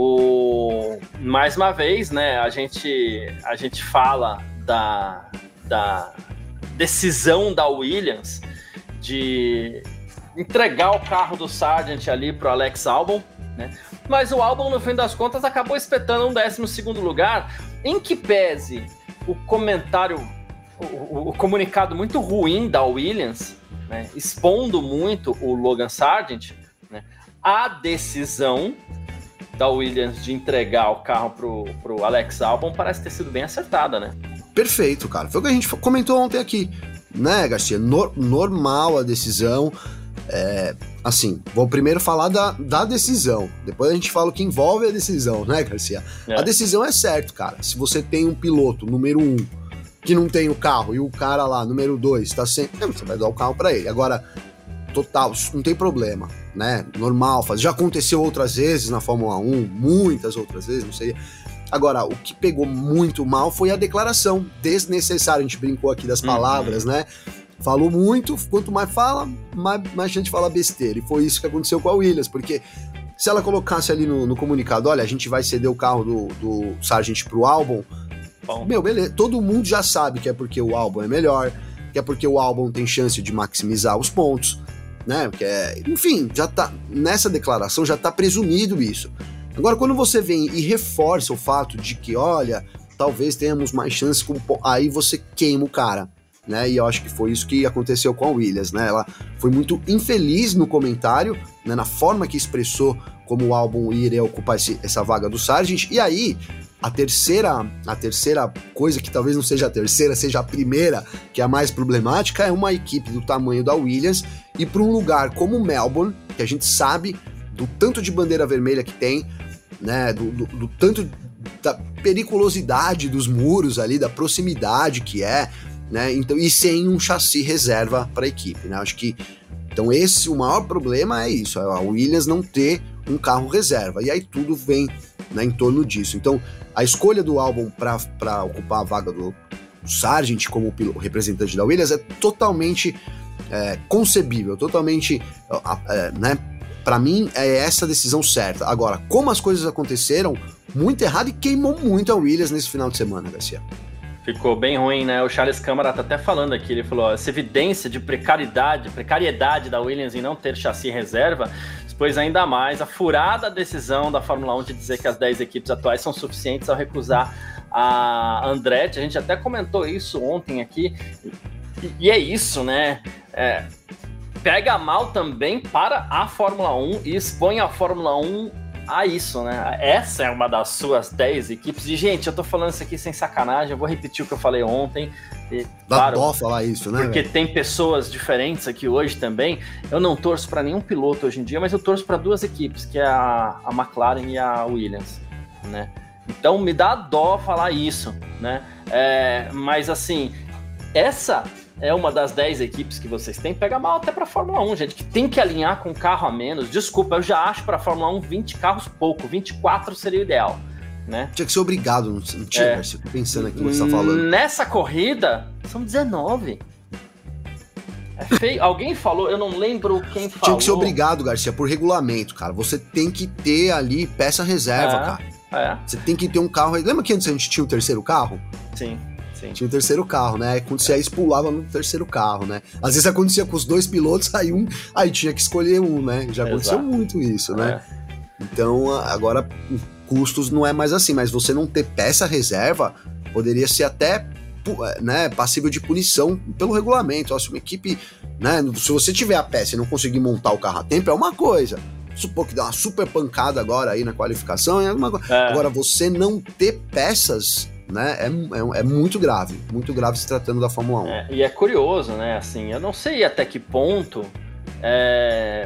o, mais uma vez, né? A gente, a gente fala da, da decisão da Williams de entregar o carro do Sargent ali pro Alex Albon, né? Mas o Albon, no fim das contas, acabou espetando um décimo segundo lugar, em que pese o comentário, o, o, o comunicado muito ruim da Williams, né, expondo muito o Logan Sargent, né, a decisão da Williams de entregar o carro pro, pro Alex Albon parece ter sido bem acertada, né? Perfeito, cara. Foi o que a gente comentou ontem aqui, né, Garcia? No, normal a decisão. É, assim, vou primeiro falar da, da decisão, depois a gente fala o que envolve a decisão, né, Garcia? É. A decisão é certo, cara. Se você tem um piloto número um que não tem o carro e o cara lá, número dois, tá sem, você vai dar o carro pra ele. Agora, total, não tem problema, né? Normal, faz. Já aconteceu outras vezes na Fórmula um, muitas outras vezes, não sei. Agora, o que pegou muito mal foi a declaração desnecessária. A gente brincou aqui das palavras, uhum. né? Falou muito, quanto mais fala, mais, mais gente fala besteira. E foi isso que aconteceu com a Williams, porque se ela colocasse ali no, no comunicado, olha, a gente vai ceder o carro do, do Sargent pro Albon, bom, meu, beleza, todo mundo já sabe que é porque o Albon é melhor, que é porque o Albon tem chance de maximizar os pontos, né? Que é, enfim, já tá, nessa declaração já tá presumido isso. Agora, quando você vem e reforça o fato de que, olha, talvez tenhamos mais chances, com, aí você queima o cara. Né, e eu acho que foi isso que aconteceu com a Williams, né? Ela foi muito infeliz no comentário, né, na forma que expressou como o Albon iria ocupar esse, essa vaga do Sargent. E aí, a terceira, a terceira coisa, que talvez não seja a terceira, seja a primeira, que é a mais problemática, é uma equipe do tamanho da Williams ir para um lugar como Melbourne, que a gente sabe do tanto de bandeira vermelha que tem, né? Do, do, do tanto da periculosidade dos muros ali, da proximidade que é. Né? Então, e sem um chassi reserva para a equipe, né? Acho que então esse o maior problema é isso, é a Williams não ter um carro reserva, e aí tudo vem, né, em torno disso. Então a escolha do Albon para ocupar a vaga do Sargent como piloto, representante da Williams é totalmente é, concebível, totalmente é, né, para mim é essa a decisão certa. Agora, como as coisas aconteceram, muito errado, e queimou muito a Williams nesse final de semana, Garcia. Ficou bem ruim, né? O Charles Câmara tá até falando aqui, ele falou, ó, essa evidência de precariedade, precariedade da Williams em não ter chassi reserva, expôs ainda mais a furada decisão da Fórmula um de dizer que as dez equipes atuais são suficientes ao recusar a Andretti. A gente até comentou isso ontem aqui, e, e é isso, né? É, pega mal também para a Fórmula um e expõe a Fórmula um a isso, né? Essa é uma das suas dez equipes. E, gente, eu tô falando isso aqui sem sacanagem, eu vou repetir o que eu falei ontem. E, Dá claro, dó falar isso, né? Porque véio? tem pessoas diferentes aqui hoje também. Eu não torço para nenhum piloto hoje em dia, mas eu torço para duas equipes, que é a, a McLaren e a Williams, né? Então me dá dó falar isso, né? É, mas assim, essa é uma das dez equipes que vocês têm, pega mal até para a Fórmula um, gente, que tem que alinhar com um carro a menos. Desculpa, eu já acho para a Fórmula um vinte carros pouco, vinte e quatro seria o ideal, né? Tinha que ser obrigado, não tinha, é. Garcia, pensando aqui no que você tá falando. Nessa corrida, são dezenove. É feio. Alguém falou, eu não lembro quem falou. Tinha que ser obrigado, Garcia, por regulamento, cara. Você tem que ter ali peça reserva, é, cara. É. Você tem que ter um carro. Lembra que antes a gente tinha o terceiro carro? Sim. Sim. Tinha o terceiro carro, né? Acontecia isso, pulava no terceiro carro, né? Às vezes acontecia com os dois pilotos, aí um, aí tinha que escolher um, né? Já aconteceu Exato. muito isso, né? É. Então, agora, custos não é mais assim, mas você não ter peça reserva poderia ser até, né, passível de punição pelo regulamento. Se uma equipe, né? Se você tiver a peça e não conseguir montar o carro a tempo, é uma coisa. Supor que dá uma super pancada agora aí na qualificação, é uma coisa. É. Agora, você não ter peças, né, é, é, é muito grave, muito grave se tratando da Fórmula um. É, e é curioso, né, assim, eu não sei até que ponto é,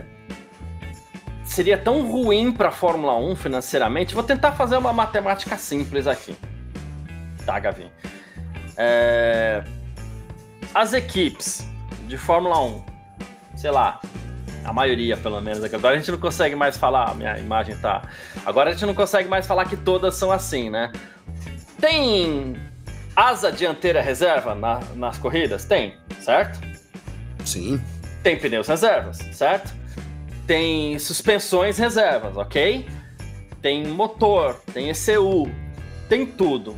seria tão ruim para a Fórmula um financeiramente. Vou tentar fazer uma matemática simples aqui, tá, Gavi? É, as equipes de Fórmula um, sei lá, A maioria, pelo menos. Agora a gente não consegue mais falar, minha imagem tá... Agora a gente não consegue mais falar que todas são assim, né? Tem asa dianteira reserva na, nas corridas? Tem, certo? Sim. Tem pneus reservas, certo? Tem suspensões reservas, ok? Tem motor, tem E C U, tem tudo.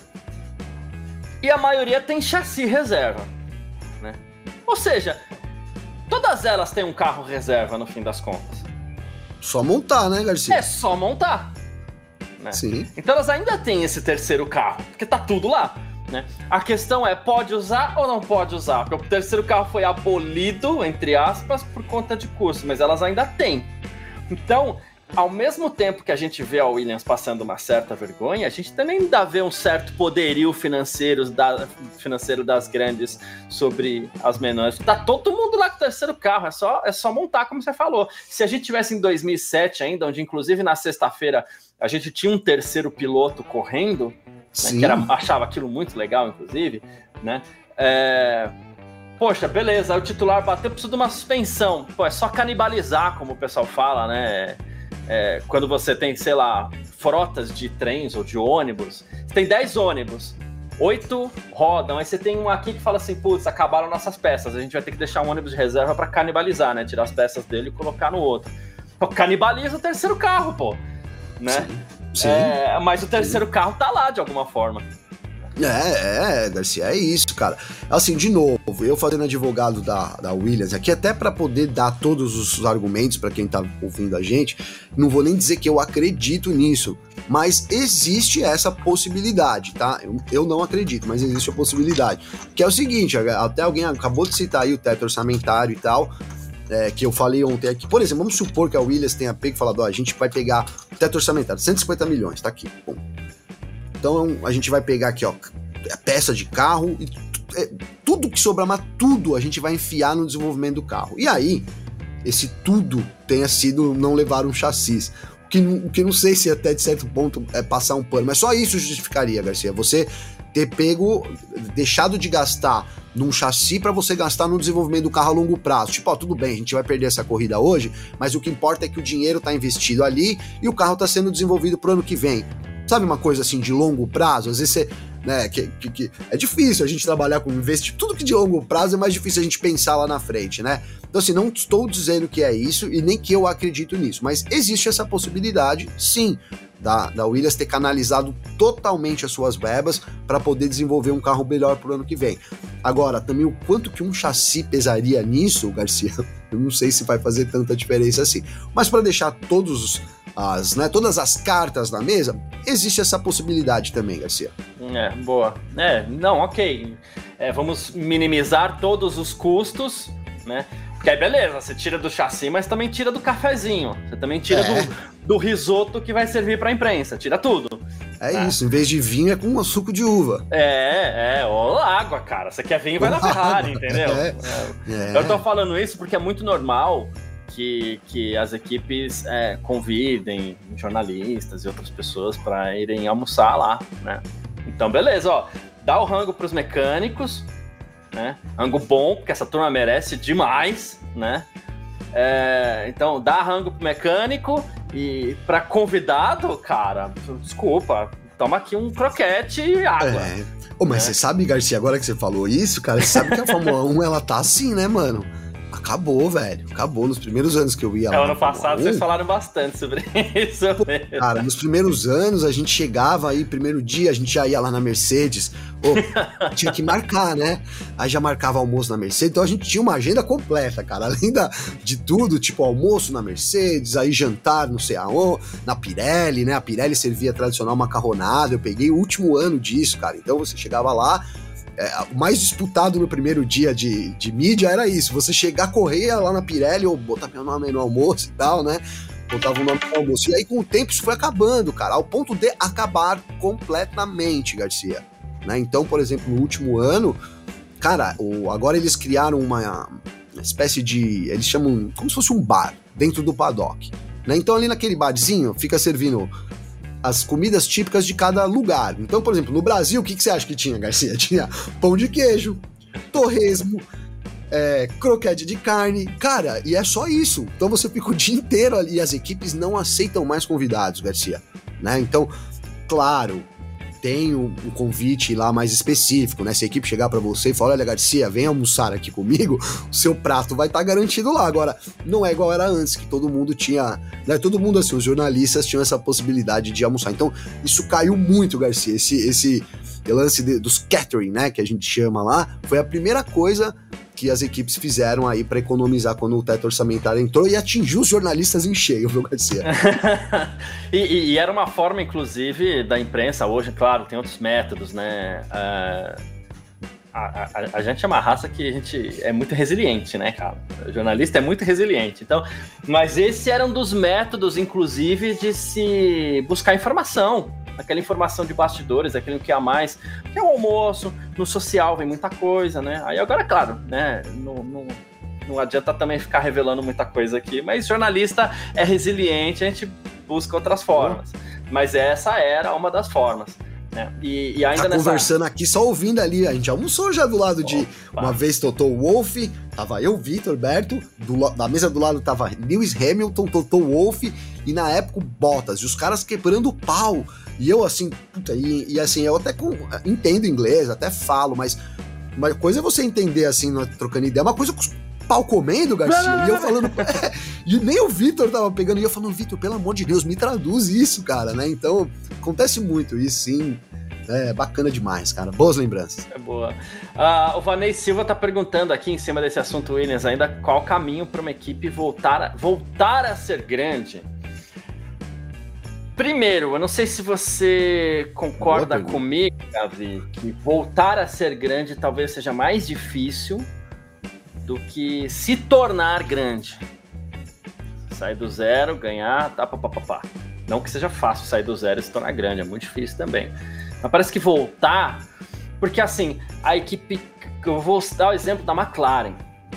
E a maioria tem chassi reserva, né? Ou seja, todas elas têm um carro reserva no fim das contas. Só montar, né, Garcia? É só montar, né? Sim. Então elas ainda têm esse terceiro carro, porque tá tudo lá, né? A questão é, pode usar ou não pode usar? Porque o terceiro carro foi abolido, entre aspas, por conta de custo, mas elas ainda têm. Então, ao mesmo tempo que a gente vê a Williams passando uma certa vergonha, a gente também ainda vê um certo poderio financeiro, da, financeiro das grandes sobre as menores. Tá todo mundo lá com o terceiro carro, é só, é só montar, como você falou. Se a gente tivesse em dois mil e sete ainda, onde inclusive na sexta-feira a gente tinha um terceiro piloto correndo, né, que era, achava aquilo muito legal, inclusive, né? É... Poxa, beleza, aí o titular bateu, precisa de uma suspensão. Pô, é só canibalizar, como o pessoal fala, né? É, quando você tem, sei lá, frotas de trens ou de ônibus, você tem dez ônibus, oito rodam, aí você tem um aqui que fala assim, putz, acabaram nossas peças, a gente vai ter que deixar um ônibus de reserva para canibalizar, né? Tirar as peças dele e colocar no outro. Então, canibaliza o terceiro carro, pô, né? Sim, sim, é, mas o terceiro sim. carro tá lá de alguma forma. É, é, Garcia, é isso, cara. Assim, de novo, eu fazendo advogado da, da Williams aqui, até para poder dar todos os argumentos para quem tá ouvindo a gente, não vou nem dizer que eu acredito nisso, mas existe essa possibilidade, tá? Eu, eu não acredito, mas existe a possibilidade. Que é o seguinte, até alguém acabou de citar aí o teto orçamentário e tal, é, que eu falei ontem aqui. Por exemplo, vamos supor que a Williams tenha pego e falado, ó, a gente vai pegar o teto orçamentário, cento e cinquenta milhões, tá aqui, bom. Então a gente vai pegar aqui, ó, peça de carro, e é, tudo que sobrar, mas tudo a gente vai enfiar no desenvolvimento do carro. E aí, esse tudo tenha sido não levar um chassi. O que, o que não sei se até de certo ponto é passar um pano, mas só isso justificaria, Garcia. Você ter pego, deixado de gastar num chassi para você gastar no desenvolvimento do carro a longo prazo. Tipo, ó, tudo bem, a gente vai perder essa corrida hoje, mas o que importa é que o dinheiro tá investido ali e o carro tá sendo desenvolvido pro ano que vem. Sabe uma coisa assim de longo prazo? Às vezes você, né, que, que, que é difícil a gente trabalhar com investimento, tudo que de longo prazo é mais difícil a gente pensar lá na frente, né? Então assim, não estou dizendo que é isso e nem que eu acredito nisso, mas existe essa possibilidade, sim, da, da Williams ter canalizado totalmente as suas verbas para poder desenvolver um carro melhor pro ano que vem. Agora, também o quanto que um chassi pesaria nisso, Garcia, eu não sei se vai fazer tanta diferença assim. Mas para deixar todos os As, né, todas as cartas na mesa, existe essa possibilidade também, Garcia. É, boa. É, não, ok. É, vamos minimizar todos os custos, né? Porque aí beleza, você tira do chassi, mas também tira do cafezinho. Você também tira é. do, do risoto que vai servir pra imprensa. Tira tudo. É né? Isso, em vez de vinho é com suco de uva. É, é, ou água, cara. Você quer vinho, vai na Ferrari, entendeu? É. É. Eu tô falando isso porque é muito normal Que, que as equipes é, convidem jornalistas e outras pessoas para irem almoçar lá, né? Então, beleza, ó, dá o rango para os mecânicos, né? Rango bom, porque essa turma merece demais, né? É, então, dá rango pro mecânico e para convidado, cara, desculpa, toma aqui um croquete e água. É. Oh, mas é. Você sabe, Garcia, agora que você falou isso, cara, você sabe que a Fórmula um, ela tá assim, né, mano? Acabou, velho. Acabou. Nos primeiros anos que eu ia lá. É, ano passado vocês falaram bastante sobre isso. Pô, cara, nos primeiros anos a gente chegava aí, primeiro dia, a gente já ia lá na Mercedes. Oh, tinha que marcar, né? Aí já marcava almoço na Mercedes. Então a gente tinha uma agenda completa, cara. Além da, de tudo, tipo almoço na Mercedes, aí jantar, não sei aonde, na Pirelli, né? A Pirelli servia tradicional macarronada. Eu peguei o último ano disso, cara. Então você chegava lá. É, o mais disputado no primeiro dia de, de mídia era isso, você chegar, correr lá na Pirelli ou botar meu nome aí no almoço e tal, né, botava o nome no almoço, e aí com o tempo isso foi acabando, cara, ao ponto de acabar completamente, Garcia, né, então, por exemplo, no último ano, cara, o, agora eles criaram uma, uma espécie de, eles chamam, como se fosse um bar, dentro do paddock, né, então ali naquele barzinho fica servindo as comidas típicas de cada lugar. Então, por exemplo, no Brasil, o que, que você acha que tinha, Garcia? Tinha pão de queijo, torresmo, é, croquete de carne, cara, e é só isso. Então você fica o dia inteiro ali, e as equipes não aceitam mais convidados, Garcia, né? Então, claro, tem um, um convite lá mais específico, né? Se a equipe chegar para você e falar, olha, Garcia, vem almoçar aqui comigo, o seu prato vai estar tá garantido lá. Agora, não é igual era antes, que todo mundo tinha, né? Todo mundo, assim, os jornalistas tinham essa possibilidade de almoçar. Então, isso caiu muito, Garcia. Esse, esse lance de, dos catering, né? Que a gente chama lá, foi a primeira coisa que as equipes fizeram aí para economizar quando o teto orçamentário entrou e atingiu os jornalistas em cheio, viu, Garcia? e, e, e era uma forma, inclusive, da imprensa, hoje, claro, tem outros métodos, né? Uh, a, a, a gente é uma raça que a gente é muito resiliente, né, cara? O jornalista é muito resiliente. Então, mas esse era um dos métodos, inclusive, de se buscar informação. Aquela informação de bastidores, aquele que há mais, que é o almoço, no social vem muita coisa, né? Aí agora, claro, né? Não, não, não adianta também ficar revelando muita coisa aqui, mas jornalista é resiliente, a gente busca outras formas. Mas essa era uma das formas. Né? E, e ainda tá nessa... conversando aqui, só ouvindo ali, a gente almoçou já do lado de... Opa. Uma vez Totó Wolff, tava eu, Vitor, Berto, do, da mesa do lado tava Lewis Hamilton, Totó Wolff, e na época o Bottas, e os caras quebrando o pau. E eu assim, puta, e, e assim, eu até com, entendo inglês, até falo, mas uma coisa é você entender assim, trocando ideia, uma coisa com os pau comendo, Garcia, não, não, não, e eu falando, é, e nem o Vitor tava pegando, e eu falando, Vitor, pelo amor de Deus, me traduz isso, cara, né? Então, acontece muito isso, sim. É bacana demais, cara. Boas lembranças. É boa. Uh, o Vanei Silva tá perguntando aqui em cima desse assunto Williams ainda qual o caminho para uma equipe voltar a, voltar a ser grande. Primeiro, eu não sei se você concorda comigo, Gavi, que voltar a ser grande talvez seja mais difícil do que se tornar grande. Sair do zero, ganhar, tá, pá, pá, pá, pá. Não que seja fácil sair do zero e se tornar grande, é muito difícil também. Mas parece que voltar, porque assim, a equipe, eu vou dar o exemplo da McLaren.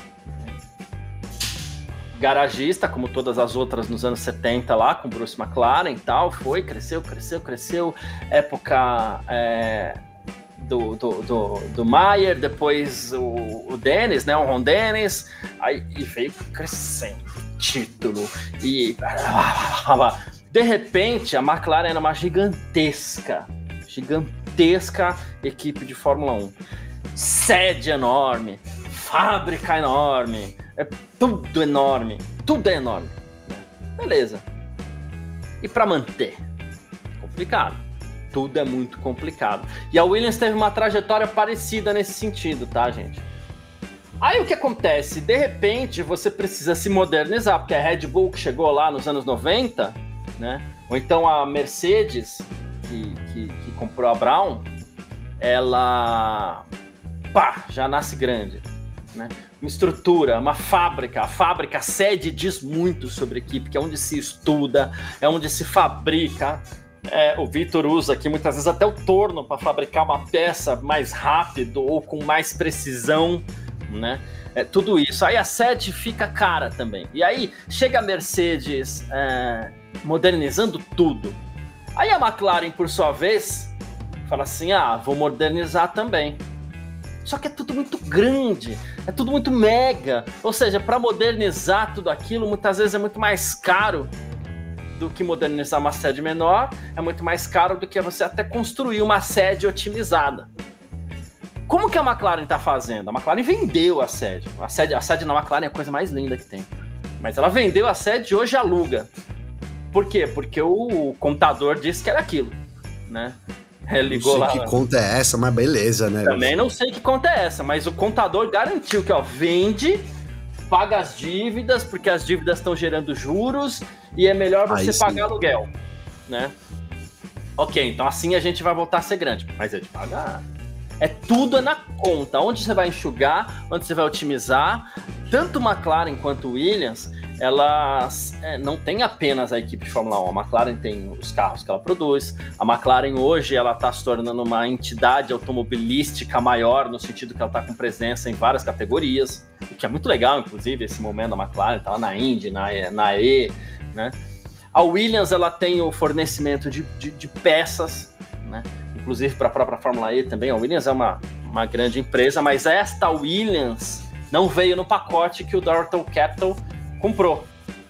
Garagista, como todas as outras nos anos setenta lá, com Bruce McLaren e tal, foi, cresceu, cresceu, cresceu, época é, do, do, do, do Maier, depois o, o Dennis, né, o Ron Dennis, aí e veio crescendo, título, e de repente a McLaren era uma gigantesca, gigantesca equipe de Fórmula um, sede enorme, fábrica enorme, é tudo enorme, tudo é enorme. Beleza. E para manter? Complicado. Tudo é muito complicado. E a Williams teve uma trajetória parecida nesse sentido, tá, gente? Aí o que acontece? De repente você precisa se modernizar, porque a Red Bull que chegou lá nos anos noventa, né? Ou então a Mercedes, que, que, que comprou a Brown, ela pá, já nasce grande, né? Uma estrutura, uma fábrica, a fábrica, a sede diz muito sobre a equipe, que é onde se estuda, é onde se fabrica. É, o Vitor usa aqui muitas vezes até o torno para fabricar uma peça mais rápido ou com mais precisão, né? É, tudo isso. Aí a sede fica cara também. E aí chega a Mercedes é, modernizando tudo. Aí a McLaren, por sua vez, fala assim, ah, vou modernizar também. Só que é tudo muito grande, é tudo muito mega. Ou seja, para modernizar tudo aquilo, muitas vezes é muito mais caro do que modernizar uma sede menor, é muito mais caro do que você até construir uma sede otimizada. Como que a McLaren está fazendo? A McLaren vendeu a sede. A sede, a sede na McLaren é a coisa mais linda que tem. Mas ela vendeu a sede e hoje aluga. Por quê? Porque o contador disse que era aquilo, né? Ele ligou não sei lá, que conta é essa, mas beleza, né? Também não sei que conta é essa, mas o contador garantiu que, ó, vende, paga as dívidas, porque as dívidas estão gerando juros e é melhor você Aí, pagar sim. aluguel, né? Ok, então assim a gente vai voltar a ser grande, mas é de pagar. É tudo é na conta, onde você vai enxugar, onde você vai otimizar. Tanto McLaren quanto Williams, elas é, não tem apenas a equipe de Fórmula um. A McLaren tem os carros que ela produz. A McLaren hoje ela está se tornando uma entidade automobilística maior, no sentido que ela está com presença em várias categorias, o que é muito legal, inclusive, esse momento da McLaren, está lá na Indy, na, na E, né? A Williams ela tem o fornecimento de, de, de peças, né? Inclusive para a própria Fórmula E também. A Williams é uma, uma grande empresa, mas esta Williams não veio no pacote que o Dorilton Capital comprou.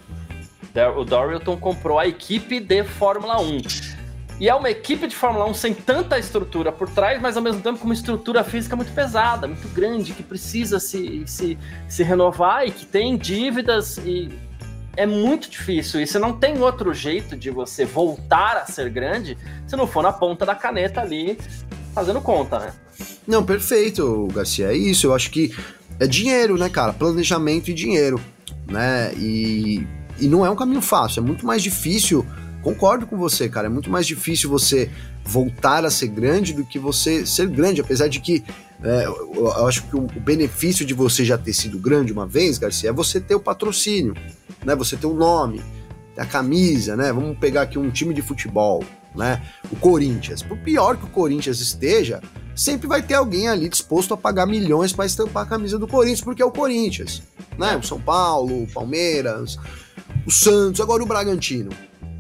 O Dorilton comprou a equipe de Fórmula um. E é uma equipe de Fórmula um sem tanta estrutura por trás, mas ao mesmo tempo com uma estrutura física muito pesada, muito grande, que precisa se, se, se renovar e que tem dívidas, e é muito difícil. E você não tem outro jeito de você voltar a ser grande se não for na ponta da caneta ali, fazendo conta, né? Não, perfeito, Garcia, é isso. Eu acho que é dinheiro, né, cara? Planejamento e dinheiro, né? E, e não é um caminho fácil, é muito mais difícil. Concordo com você, cara, é muito mais difícil você voltar a ser grande do que você ser grande, apesar de que é, eu, eu acho que o, o benefício de você já ter sido grande uma vez, Garcia, é você ter o patrocínio, né, você ter o nome, ter a camisa, né, vamos pegar aqui um time de futebol, né, o Corinthians, por pior que o Corinthians esteja, sempre vai ter alguém ali disposto a pagar milhões para estampar a camisa do Corinthians, porque é o Corinthians, né, o São Paulo, o Palmeiras, o Santos, agora o Bragantino.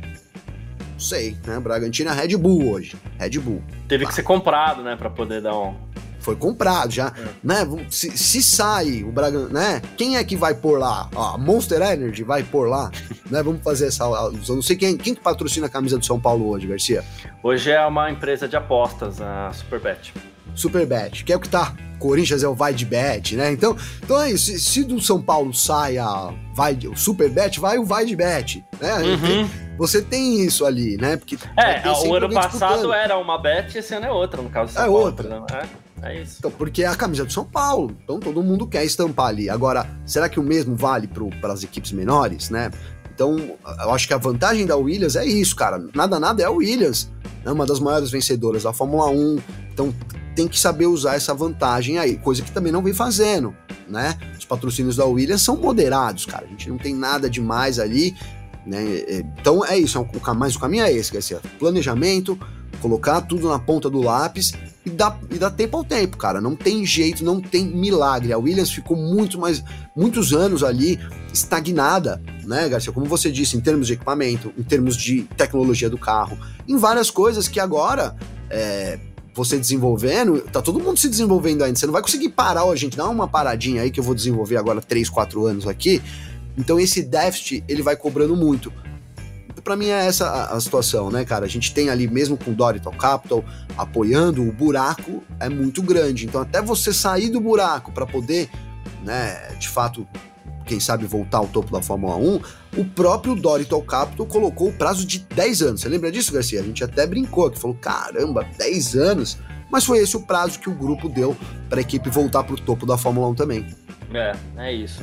Sei, né? O Bragantino é Red Bull hoje. Red Bull. Teve tá. que ser comprado, né? Pra poder dar um... Foi comprado já, é. né? Se, se sai o Bragantino, né? Quem é que vai pôr lá? Ó, a Monster Energy vai pôr lá, né? Vamos fazer essa... Eu não sei quem, quem que patrocina a camisa do São Paulo hoje, Garcia. Hoje é uma empresa de apostas, a Superbet. Superbet, que é o que tá... Corinthians é o Vai de Bet, né? Então, então é isso. Se, se do São Paulo sai a vai, o Superbet, vai o Vai de Bet, né? Uhum. Tem, você tem isso ali, né? Porque é, o ano passado disputando. Era uma bet e esse ano é outra, no caso do São é Paulo. outra. É, é isso. Então, porque é a camisa do São Paulo, então todo mundo quer estampar ali. Agora, será que o mesmo vale para as equipes menores, né? Então, eu acho que a vantagem da Williams é isso, cara. Nada, nada é a Williams, né? Uma das maiores vencedoras da Fórmula um. Então, tem que saber usar essa vantagem aí, coisa que também não vem fazendo, né? Os patrocínios da Williams são moderados, cara, a gente não tem nada demais ali, né? Então é isso, mas o caminho é esse, Garcia, planejamento, colocar tudo na ponta do lápis e dá, e dá tempo ao tempo, cara, não tem jeito, não tem milagre. A Williams ficou muito mais, muitos anos ali estagnada, né, Garcia, como você disse, em termos de equipamento, em termos de tecnologia do carro, em várias coisas que agora, é, você desenvolvendo, tá todo mundo se desenvolvendo ainda, você não vai conseguir parar, ó, gente, dá uma paradinha aí que eu vou desenvolver agora três, quatro anos aqui, então esse déficit, ele vai cobrando muito. Então, pra mim é essa a, a situação, né, cara, a gente tem ali, mesmo com o Dorilton Capital apoiando, o buraco é muito grande, então até você sair do buraco pra poder, né, de fato, quem sabe voltar ao topo da Fórmula um, o próprio Dorilton Capital colocou o prazo de dez anos. Você lembra disso, Garcia? A gente até brincou, que falou, caramba, dez anos? Mas foi esse o prazo que o grupo deu para a equipe voltar para o topo da Fórmula um também. É, é isso.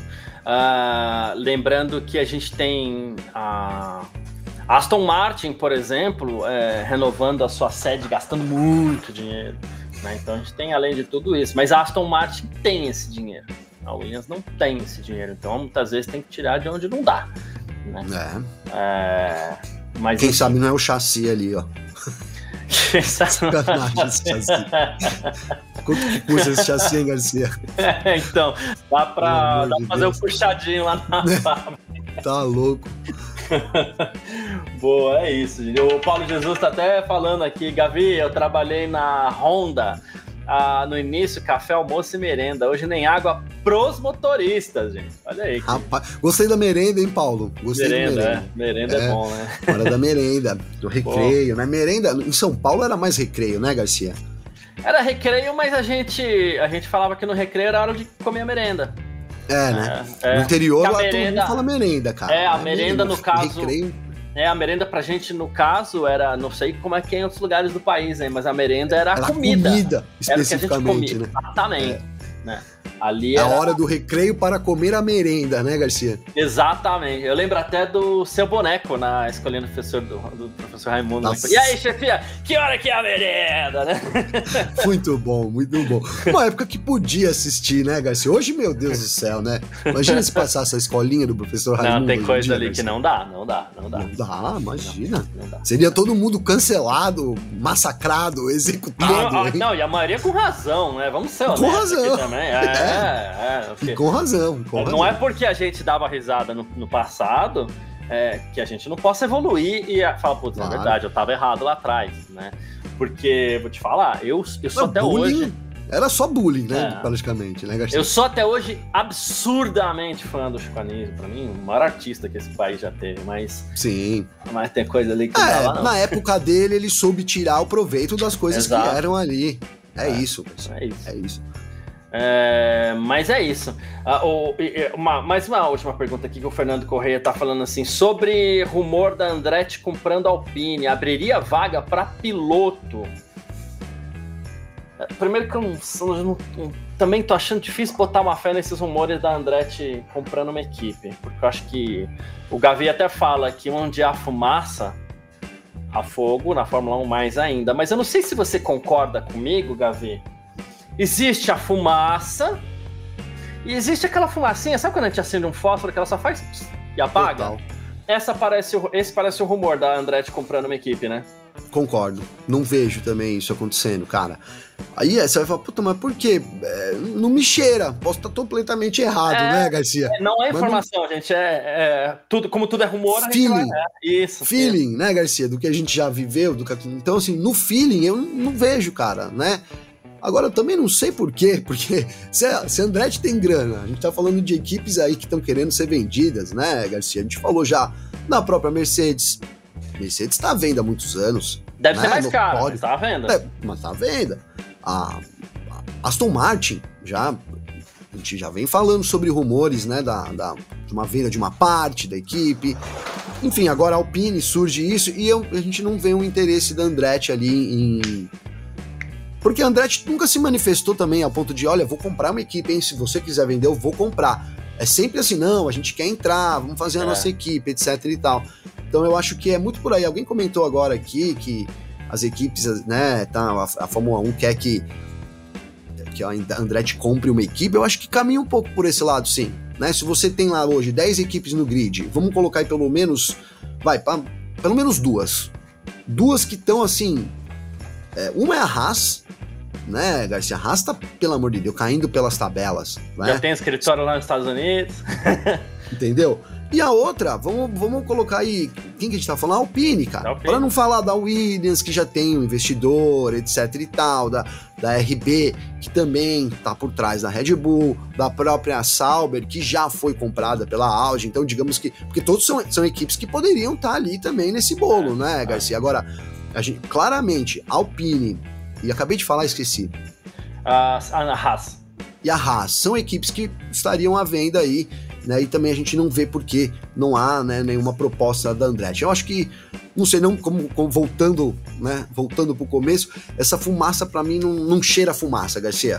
Uh, lembrando que a gente tem a Aston Martin, por exemplo, é, renovando a sua sede, gastando muito dinheiro, né? Então a gente tem além de tudo isso, mas a Aston Martin tem esse dinheiro. A Williams não tem esse dinheiro, então muitas vezes tem que tirar de onde não dá, né? É. É, mas quem enfim. sabe não é o chassi ali, ó. Quem sabe esse chassi. Quanto que custa esse chassi, hein, Garcia? É, então, dá pra, dá pra fazer Deus. um puxadinho lá na fábrica. Tá louco. Boa, é isso, gente. O Paulo Jesus tá até falando aqui, Gavi, eu trabalhei na Honda. Ah, no início, café, almoço e merenda. Hoje nem água pros motoristas, gente. Olha aí. Que... Rapaz, gostei da merenda, hein, Paulo? Gostei merenda, da merenda. É. Merenda é, é bom, né? Hora da merenda, do recreio, bom. né? Merenda, em São Paulo era mais recreio, né, Garcia? Era recreio, mas a gente, a gente falava que no recreio era hora de comer a merenda. É, né? É, no interior, lá merenda, todo mundo fala merenda, cara. É, a é merenda, no caso... Recreio... É, a merenda pra gente, no caso, era... Não sei como é que é em outros lugares do país, hein, mas a merenda era a era comida. comida, especificamente, era o que a gente comia. né? Exatamente. É. Né? Ali a era... hora do recreio para comer a merenda, né, Garcia? Exatamente. Eu lembro até do seu boneco na escolinha do professor, do, do professor Raimundo. Né? E aí, chefia, que hora que é a merenda, né? Muito bom, muito bom. Uma época que podia assistir, né, Garcia? Hoje, meu Deus do céu, né? Imagina se passasse a escolinha do professor Raimundo. Não, tem coisa dia, ali Garcia. que não dá, não dá, não dá. Não dá, imagina. Não, não dá. Seria todo mundo cancelado, massacrado, executado. Não, não, e a maioria com razão, né? Vamos ser honestos. Com razão. Também. É, é, é. E com razão, com não razão. é porque a gente dava risada no, no passado é, que a gente não possa evoluir e falar, putz, claro. É verdade, eu tava errado lá atrás, né? Porque, vou te falar, eu, eu sou não, até bullying, hoje... Era só bullying, né? É. Praticamente, né, Garcia? Eu sou até hoje absurdamente fã do Chico Anísio. Pra mim, o maior artista que esse país já teve, mas... Sim. Mas tem coisa ali que É, não dá lá, não. na época dele, ele soube tirar o proveito das coisas Exato. que eram ali. É, É, isso, pessoal. É isso. É isso. É, mas é isso. Ah, o, e- e- uma, mais uma última pergunta aqui que o Fernando Correia tá falando assim, sobre rumor da Andretti comprando a Alpine, abriria vaga para piloto? É, primeiro que eu, não, eu não- eu também tô achando difícil botar uma fé nesses rumores da Andretti comprando uma equipe, porque eu acho que o Gavi até fala que onde há fumaça, há fogo, na Fórmula um mais ainda, mas eu não sei se você concorda comigo, Gavi. Existe a fumaça e existe aquela fumacinha, sabe quando a gente acende um fósforo que ela só faz pss, e apaga? Total. Essa parece, o- esse parece o rumor da Andretti comprando uma equipe, né? Concordo. Não vejo também isso acontecendo, cara. Aí é, você vai falar, puta, mas por quê? É, não me cheira. Posso estar completamente errado, É, né, Garcia? Não é Mas informação, gente, é, é tudo, como tudo é rumor, a gente Feeling. vai, é, isso. Feeling, né, Garcia? Do que a gente já viveu. Do que... Então, assim, no feeling eu não vejo, cara, né? Agora, eu também não sei por quê, porque se a, se a Andretti tem grana, a gente tá falando de equipes aí que estão querendo ser vendidas, né, Garcia? A gente falou já na própria Mercedes. Mercedes tá à venda há muitos anos. Deve né? ser mais No caro, pódio. mas tá à venda. É, mas tá à venda. A, a Aston Martin, já, a gente já vem falando sobre rumores, né, da, da, de uma venda de uma parte da equipe. Enfim, agora a Alpine surge isso e eu, a gente não vê um interesse da Andretti ali em... Porque a Andretti nunca se manifestou também ao ponto de, olha, vou comprar uma equipe, hein, se você quiser vender, eu vou comprar. É sempre assim, não, a gente quer entrar, vamos fazer a É. nossa equipe, etc e tal. Então eu acho que é muito por aí. Alguém comentou agora aqui que as equipes, né, tá, a, a Fórmula um quer que, que a Andretti compre uma equipe. Eu acho que caminha um pouco por esse lado, sim. Né? Se você tem lá hoje dez equipes no grid, vamos colocar aí pelo menos, vai, pra, pelo menos duas. Duas que estão assim, é, uma é a Haas, né, Garcia? A Haas tá, pelo amor de Deus, caindo pelas tabelas, né? Já tem escritório lá nos Estados Unidos. Entendeu? E a outra, vamos, vamos colocar aí, quem que a gente tá falando? A Alpine, cara. Alpine. Para não falar da Williams, que já tem um investidor, etc e tal, da, da R B, que também tá por trás da Red Bull, da própria Sauber, que já foi comprada pela Audi. Então, digamos que... Porque todos são, são equipes que poderiam estar ali também nesse bolo, É, né, é. Garcia? Agora, a gente, claramente, a Alpine, e acabei de falar, esqueci, A a Haas. e a Haas são equipes que estariam à venda aí, né? E também a gente não vê porque não há, né, nenhuma proposta da Andretti. Eu acho que, não sei, não como, como voltando, né? Voltando pro começo, essa fumaça pra mim não, não cheira fumaça, Garcia.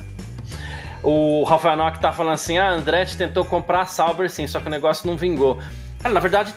O Rafael Nock tá falando assim, ah, a Andretti tentou comprar a Sauber sim, só que o negócio não vingou. Cara, na verdade,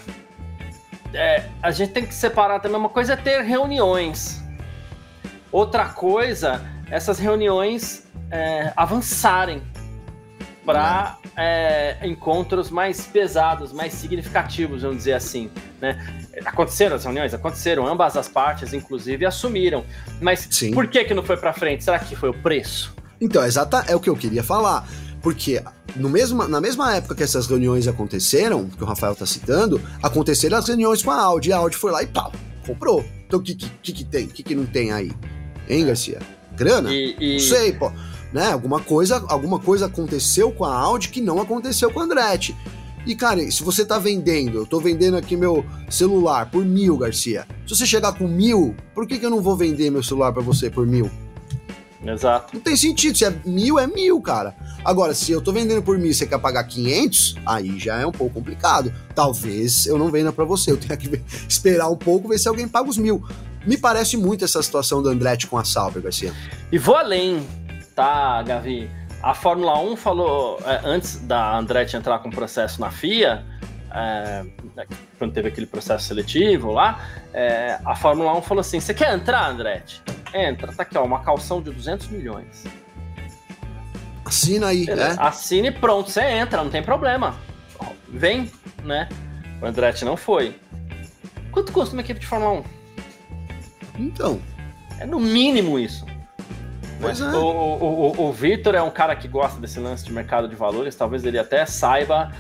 é, a gente tem que separar também. Uma coisa é ter reuniões. Outra coisa, essas reuniões é, avançarem para é, encontros mais pesados, mais significativos, vamos dizer assim, né? Aconteceram as reuniões? Aconteceram, ambas as partes, inclusive, assumiram. Mas Sim. por que que não foi para frente? Será que foi o preço? Então, exata, é o que eu queria falar. Porque no mesmo, na mesma época que essas reuniões aconteceram, que o Rafael tá citando, aconteceram as reuniões com a Audi. A Audi foi lá e pau, comprou. Então o que, que, que tem? O que, que não tem aí? Hein, Garcia? Grana? E, e... Não sei, pô. Né? Alguma coisa, alguma coisa aconteceu com a Audi que não aconteceu com a Andretti. E, cara, se você tá vendendo, eu tô vendendo aqui meu celular por mil, Garcia. Se você chegar com mil, por que, que eu não vou vender meu celular pra você por mil? Exato. Não tem sentido. Se é mil, é mil, cara. Agora, se eu tô vendendo por mil e você quer pagar quinhentos, aí já é um pouco complicado. Talvez eu não venda pra você. Eu tenha que ver, esperar um pouco, ver se alguém paga os mil. Me parece muito essa situação da Andretti com a Sauber, Garcia. E vou além, tá, Gavi? A Fórmula um falou, é, antes da Andretti entrar com processo na F I A, é, quando teve aquele processo seletivo lá, é, a Fórmula um falou assim, você quer entrar, Andretti? Entra, tá aqui, ó, uma calção de duzentos milhões. Assina aí, Beleza, né? assine e pronto, você entra, não tem problema. Vem, né? O Andretti não foi. Quanto custa uma equipe de Fórmula um? Então, É no mínimo isso. pois é. O, o, o, o Vitor é um cara que gosta desse lance de mercado de valores, talvez ele até saiba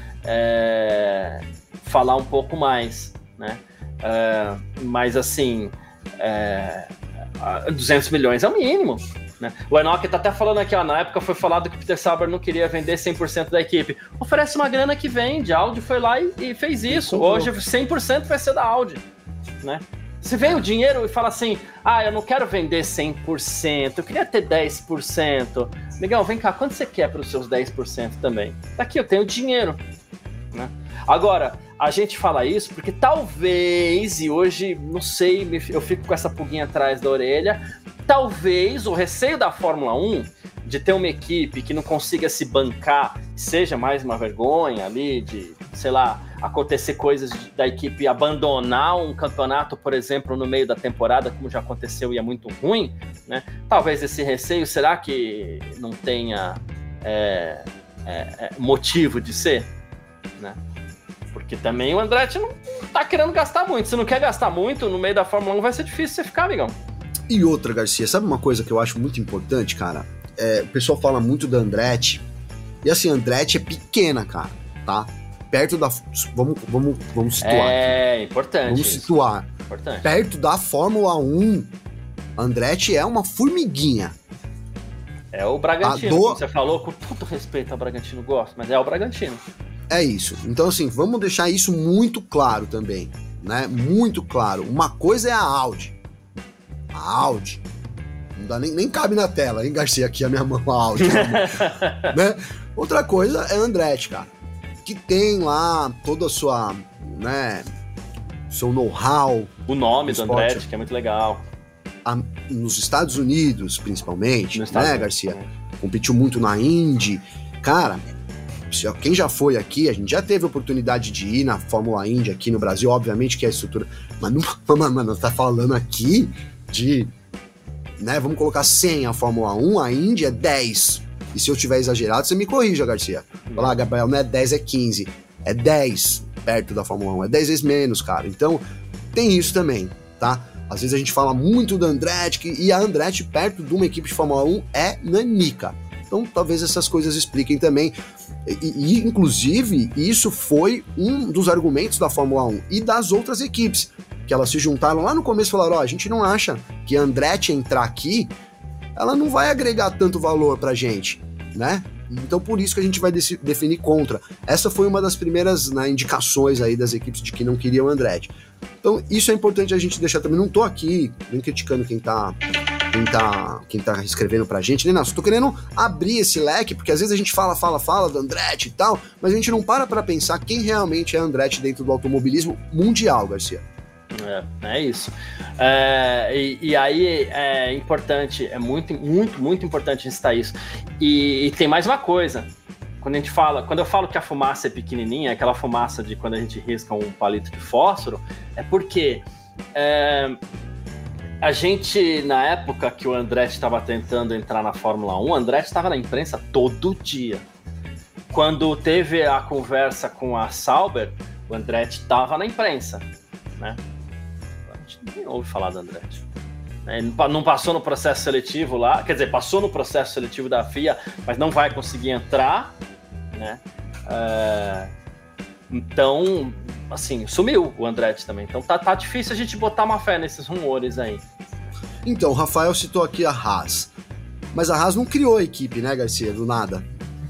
é, falar um pouco mais, né? É, mas assim, é, duzentos milhões é o mínimo. Né? O Enoch tá até falando aqui, ó, na época foi falado que o Peter Sauber não queria vender cem por cento da equipe. Oferece uma grana que vende, a Audi foi lá e, e fez isso. Hoje cem por cento vai ser da Audi, né? Se vem o dinheiro e fala assim, ah, eu não quero vender cem por cento, eu queria ter dez por cento. Miguel, vem cá, quanto você quer para os seus dez por cento também? Daqui eu tenho dinheiro, né? Agora, a gente fala isso porque talvez, e hoje, não sei, eu fico com essa pulguinha atrás da orelha, talvez o receio da Fórmula um de ter uma equipe que não consiga se bancar, seja mais uma vergonha ali de, sei lá, acontecer coisas de, da equipe abandonar um campeonato, por exemplo, no meio da temporada, como já aconteceu e é muito ruim, né? Talvez esse receio, será que não tenha é, é, é, motivo de ser, né? Porque também o Andretti não tá querendo gastar muito. Se não quer gastar muito, no meio da Fórmula um vai ser difícil você ficar, amigão. E outra, Garcia, sabe uma coisa que eu acho muito importante, cara? É, o pessoal fala muito da Andretti. E assim, a Andretti é pequena, cara, tá? Perto da... Vamos, vamos, vamos situar É, aqui. importante. Vamos isso. situar. Importante. Perto da Fórmula um, a Andretti é uma formiguinha. É o Bragantino, do... como você falou, com todo respeito ao Bragantino, gosto, mas é o Bragantino. É isso. Então, assim, vamos deixar isso muito claro também, né? Muito claro. Uma coisa é a Audi. A Audi. Não dá nem, nem cabe na tela, hein, Garcia? Aqui a minha mão, a Audi. Né? Outra coisa é a Andretti, cara. Que tem lá toda a sua, né, seu know-how. O nome do esporte. Andretti, que é muito legal. A, nos Estados Unidos, principalmente, Nos né, Estados Garcia? Unidos. Competiu muito na Indy. Cara, quem já foi aqui, a gente já teve a oportunidade de ir na Fórmula Indy aqui no Brasil, obviamente que é a estrutura, mas não, mano, tá falando aqui de, né, vamos colocar cem a Fórmula um, a Indy é dez, e se eu tiver exagerado, você me corrija, Garcia. Falar, Gabriel, não é dez, é quinze, é dez perto da Fórmula um, é dez vezes menos, cara, então tem isso também, tá? Às vezes a gente fala muito da Andretti, e a Andretti perto de uma equipe de Fórmula um é nanica. Então, talvez essas coisas expliquem também. E, e, inclusive, isso foi um dos argumentos da Fórmula um e das outras equipes, que elas se juntaram lá no começo e falaram, ó, oh, a gente não acha que a Andretti entrar aqui, ela não vai agregar tanto valor pra gente, né? Então, por isso que a gente vai dec- definir contra. Essa foi uma das primeiras, né, indicações aí das equipes de que não queriam a Andretti. Então, isso é importante a gente deixar também. Não tô aqui nem criticando quem tá... Quem tá, quem tá escrevendo pra gente, nem nada, só tô querendo abrir esse leque, porque às vezes a gente fala, fala, fala do Andretti e tal, mas a gente não para pra pensar quem realmente é Andretti dentro do automobilismo mundial, Garcia. É, é isso. É, e, e aí é importante, é muito, muito, muito importante citar isso. E, e tem mais uma coisa. Quando a gente fala, quando eu falo que a fumaça é pequenininha, aquela fumaça de quando a gente risca um palito de fósforo, é porque... É, a gente, na época que o Andretti estava tentando entrar na Fórmula um, o Andretti estava na imprensa todo dia. Quando teve a conversa com a Sauber, o Andretti estava na imprensa, né? A gente nem ouve falar do Andretti. Ele não passou no processo seletivo lá, quer dizer, passou no processo seletivo da F I A, mas não vai conseguir entrar, né? É... Então, assim, sumiu o Andretti também. Então tá, tá difícil a gente botar uma fé nesses rumores aí. Então, o Rafael citou aqui a Haas. Mas a Haas não criou a equipe, né, Garcia? Do nada.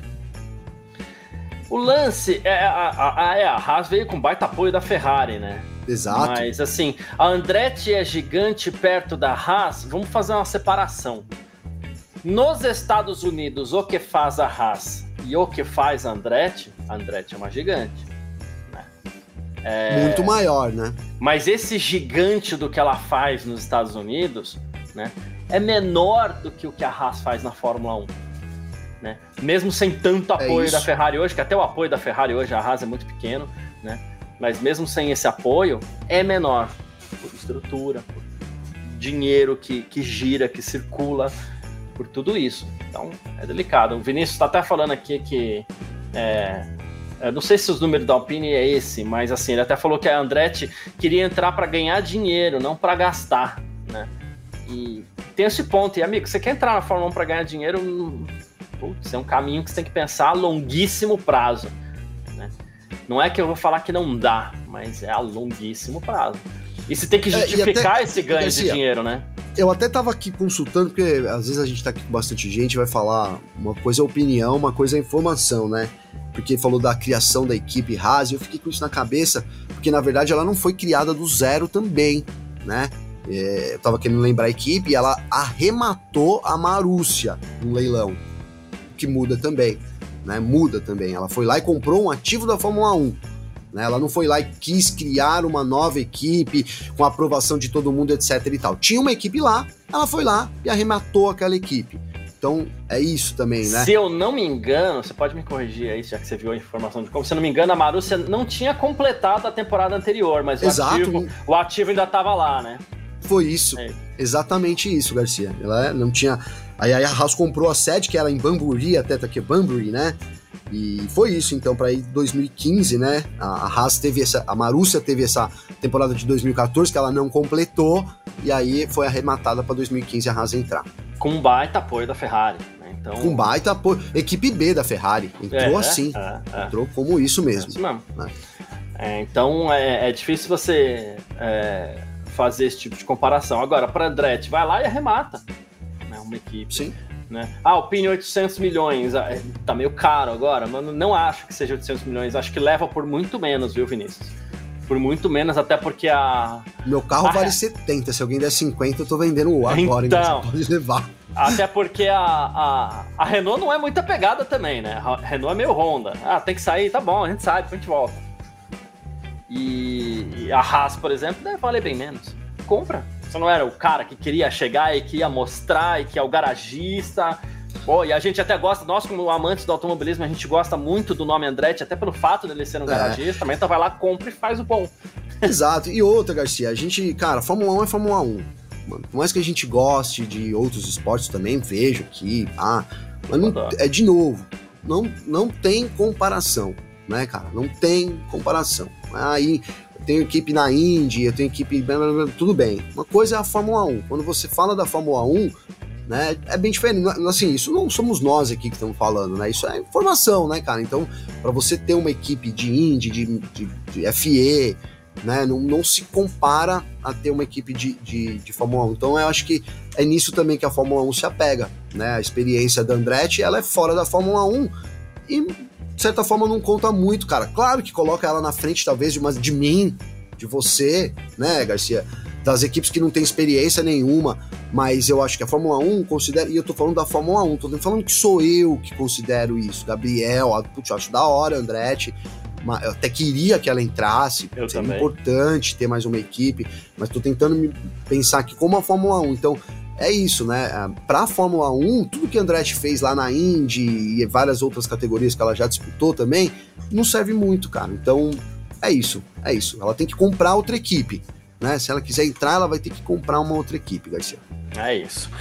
O lance, é, a, a, a, a Haas veio com baita apoio da Ferrari, né? Exato. Mas, assim, a Andretti é gigante perto da Haas. Vamos fazer uma separação. Nos Estados Unidos, o que faz a Haas e o que faz a Andretti, a Andretti é uma gigante. É... Muito maior, né? Mas esse gigante do que ela faz nos Estados Unidos, né, é menor do que o que a Haas faz na Fórmula um. Né? Mesmo sem tanto apoio é da Ferrari hoje, que até o apoio da Ferrari hoje, a Haas é muito pequeno, né? Mas mesmo sem esse apoio, é menor. Por estrutura, por dinheiro que, que gira, que circula, por tudo isso. Então, é delicado. O Vinícius está até falando aqui que... É, eu não sei se os números da Alpine é esse, mas assim, ele até falou que a Andretti queria entrar para ganhar dinheiro, não para gastar, né? E tem esse ponto. E, amigo, você quer entrar na Fórmula um para ganhar dinheiro, putz, é um caminho que você tem que pensar a longuíssimo prazo, né? Não é que eu vou falar que não dá, mas é a longuíssimo prazo. E você tem que justificar é, até, esse ganho de dinheiro, né? Eu até tava aqui consultando, porque às vezes a gente tá aqui com bastante gente, vai falar uma coisa é opinião, uma coisa é informação, né? Porque falou da criação da equipe Haas, e eu fiquei com isso na cabeça, porque na verdade ela não foi criada do zero também, né? É, eu tava querendo lembrar a equipe e ela arrematou a Marussia no leilão, que muda também, né? Muda também. Ela foi lá e comprou um ativo da Fórmula um. Né? Ela não foi lá e quis criar uma nova equipe com a aprovação de todo mundo, etc e tal. Tinha uma equipe lá, ela foi lá e arrematou aquela equipe. Então, é isso também, né? Se eu não me engano, você pode me corrigir aí, já que você viu a informação de como, se eu não me engano, a Marussia não tinha completado a temporada anterior, mas o, Exato. ativo, o ativo ainda estava lá, né? Foi isso, é. Exatamente isso, Garcia. Ela não tinha... Aí a Haas comprou a sede, que era em Banbury, até tá aqui, Banbury, né? E foi isso, então, para ir dois mil e quinze, né? A Haas teve essa, a Marussia teve essa temporada de dois mil e quatorze que ela não completou, e aí foi arrematada para dois mil e quinze a Haas entrar. Com um baita apoio da Ferrari, né? Então... Com baita apoio. Equipe B da Ferrari. Entrou é, assim. É, é. Entrou como isso mesmo. É isso mesmo. Né? É, então é, é difícil você é, fazer esse tipo de comparação. Agora, para Andretti, vai lá e arremata. Né? Uma equipe. Sim. Né? Ah, o Pini oitocentos milhões, tá meio caro agora, mas não acho que seja oitocentos milhões, acho que leva por muito menos, viu, Vinícius? Por muito menos, até porque a... Meu carro a... vale setenta, se alguém der cinquenta eu tô vendendo o agora, então, você pode levar. Até porque a, a, a Renault não é muita pegada também, né? A Renault é meio Honda, ah, tem que sair, tá bom, a gente sai, depois a gente volta. E, e a Haas, por exemplo, deve valer bem menos. Compra. Você não era o cara que queria chegar e que ia mostrar e que é o garagista. Pô, e a gente até gosta, nós como amantes do automobilismo, a gente gosta muito do nome Andretti, até pelo fato dele ser um é. garagista, mas então vai lá, compra e faz o bom. Exato. E outra, Garcia, a gente, cara, Fórmula um é Fórmula um. Mano, por mais que a gente goste de outros esportes também, vejo aqui, ah, mas não, é de novo, não, não tem comparação, né, cara? Não tem comparação. Aí... Eu tenho equipe na Indy, eu tenho equipe... Tudo bem. Uma coisa é a Fórmula um. Quando você fala da Fórmula um, né, é bem diferente. Assim, isso não somos nós aqui que estamos falando, né? Isso é informação, né, cara? Então, para você ter uma equipe de Indy, de, de, de F E, né, não, não se compara a ter uma equipe de, de, de Fórmula um. Então, eu acho que é nisso também que a Fórmula um se apega, né? A experiência da Andretti, ela é fora da Fórmula um e... de certa forma não conta muito, cara. Claro que coloca ela na frente, talvez, de, uma, de mim, de você, né, Garcia? Das equipes que não tem experiência nenhuma, mas eu acho que a Fórmula um considera, e eu tô falando da Fórmula um, tô falando que sou eu que considero isso. Gabriel, putz, eu acho da hora, Andretti, eu até queria que ela entrasse, eu seria também. Importante ter mais uma equipe, mas tô tentando me pensar aqui como a Fórmula um, então... É isso, né? Pra Fórmula um, tudo que a Andretti fez lá na Indy e várias outras categorias que ela já disputou também, não serve muito, cara. Então, é isso, é isso. Ela tem que comprar outra equipe, né? Se ela quiser entrar, ela vai ter que comprar uma outra equipe, Garcia. É isso.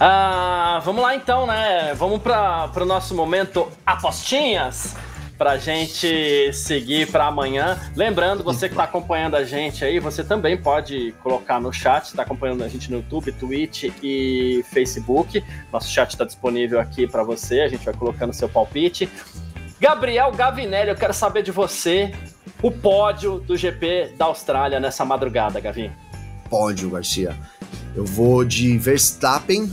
Ah, vamos lá então, né? Vamos para o nosso momento apostinhas, pra gente seguir para amanhã. Lembrando, você que está acompanhando a gente aí, você também pode colocar no chat, está acompanhando a gente no YouTube, Twitch e Facebook. Nosso chat está disponível aqui para você, a gente vai colocando seu palpite. Gabriel Gavinelli, eu quero saber de você o pódio do G P da Austrália nessa madrugada, Gavi. Pódio, Garcia. Eu vou de Verstappen,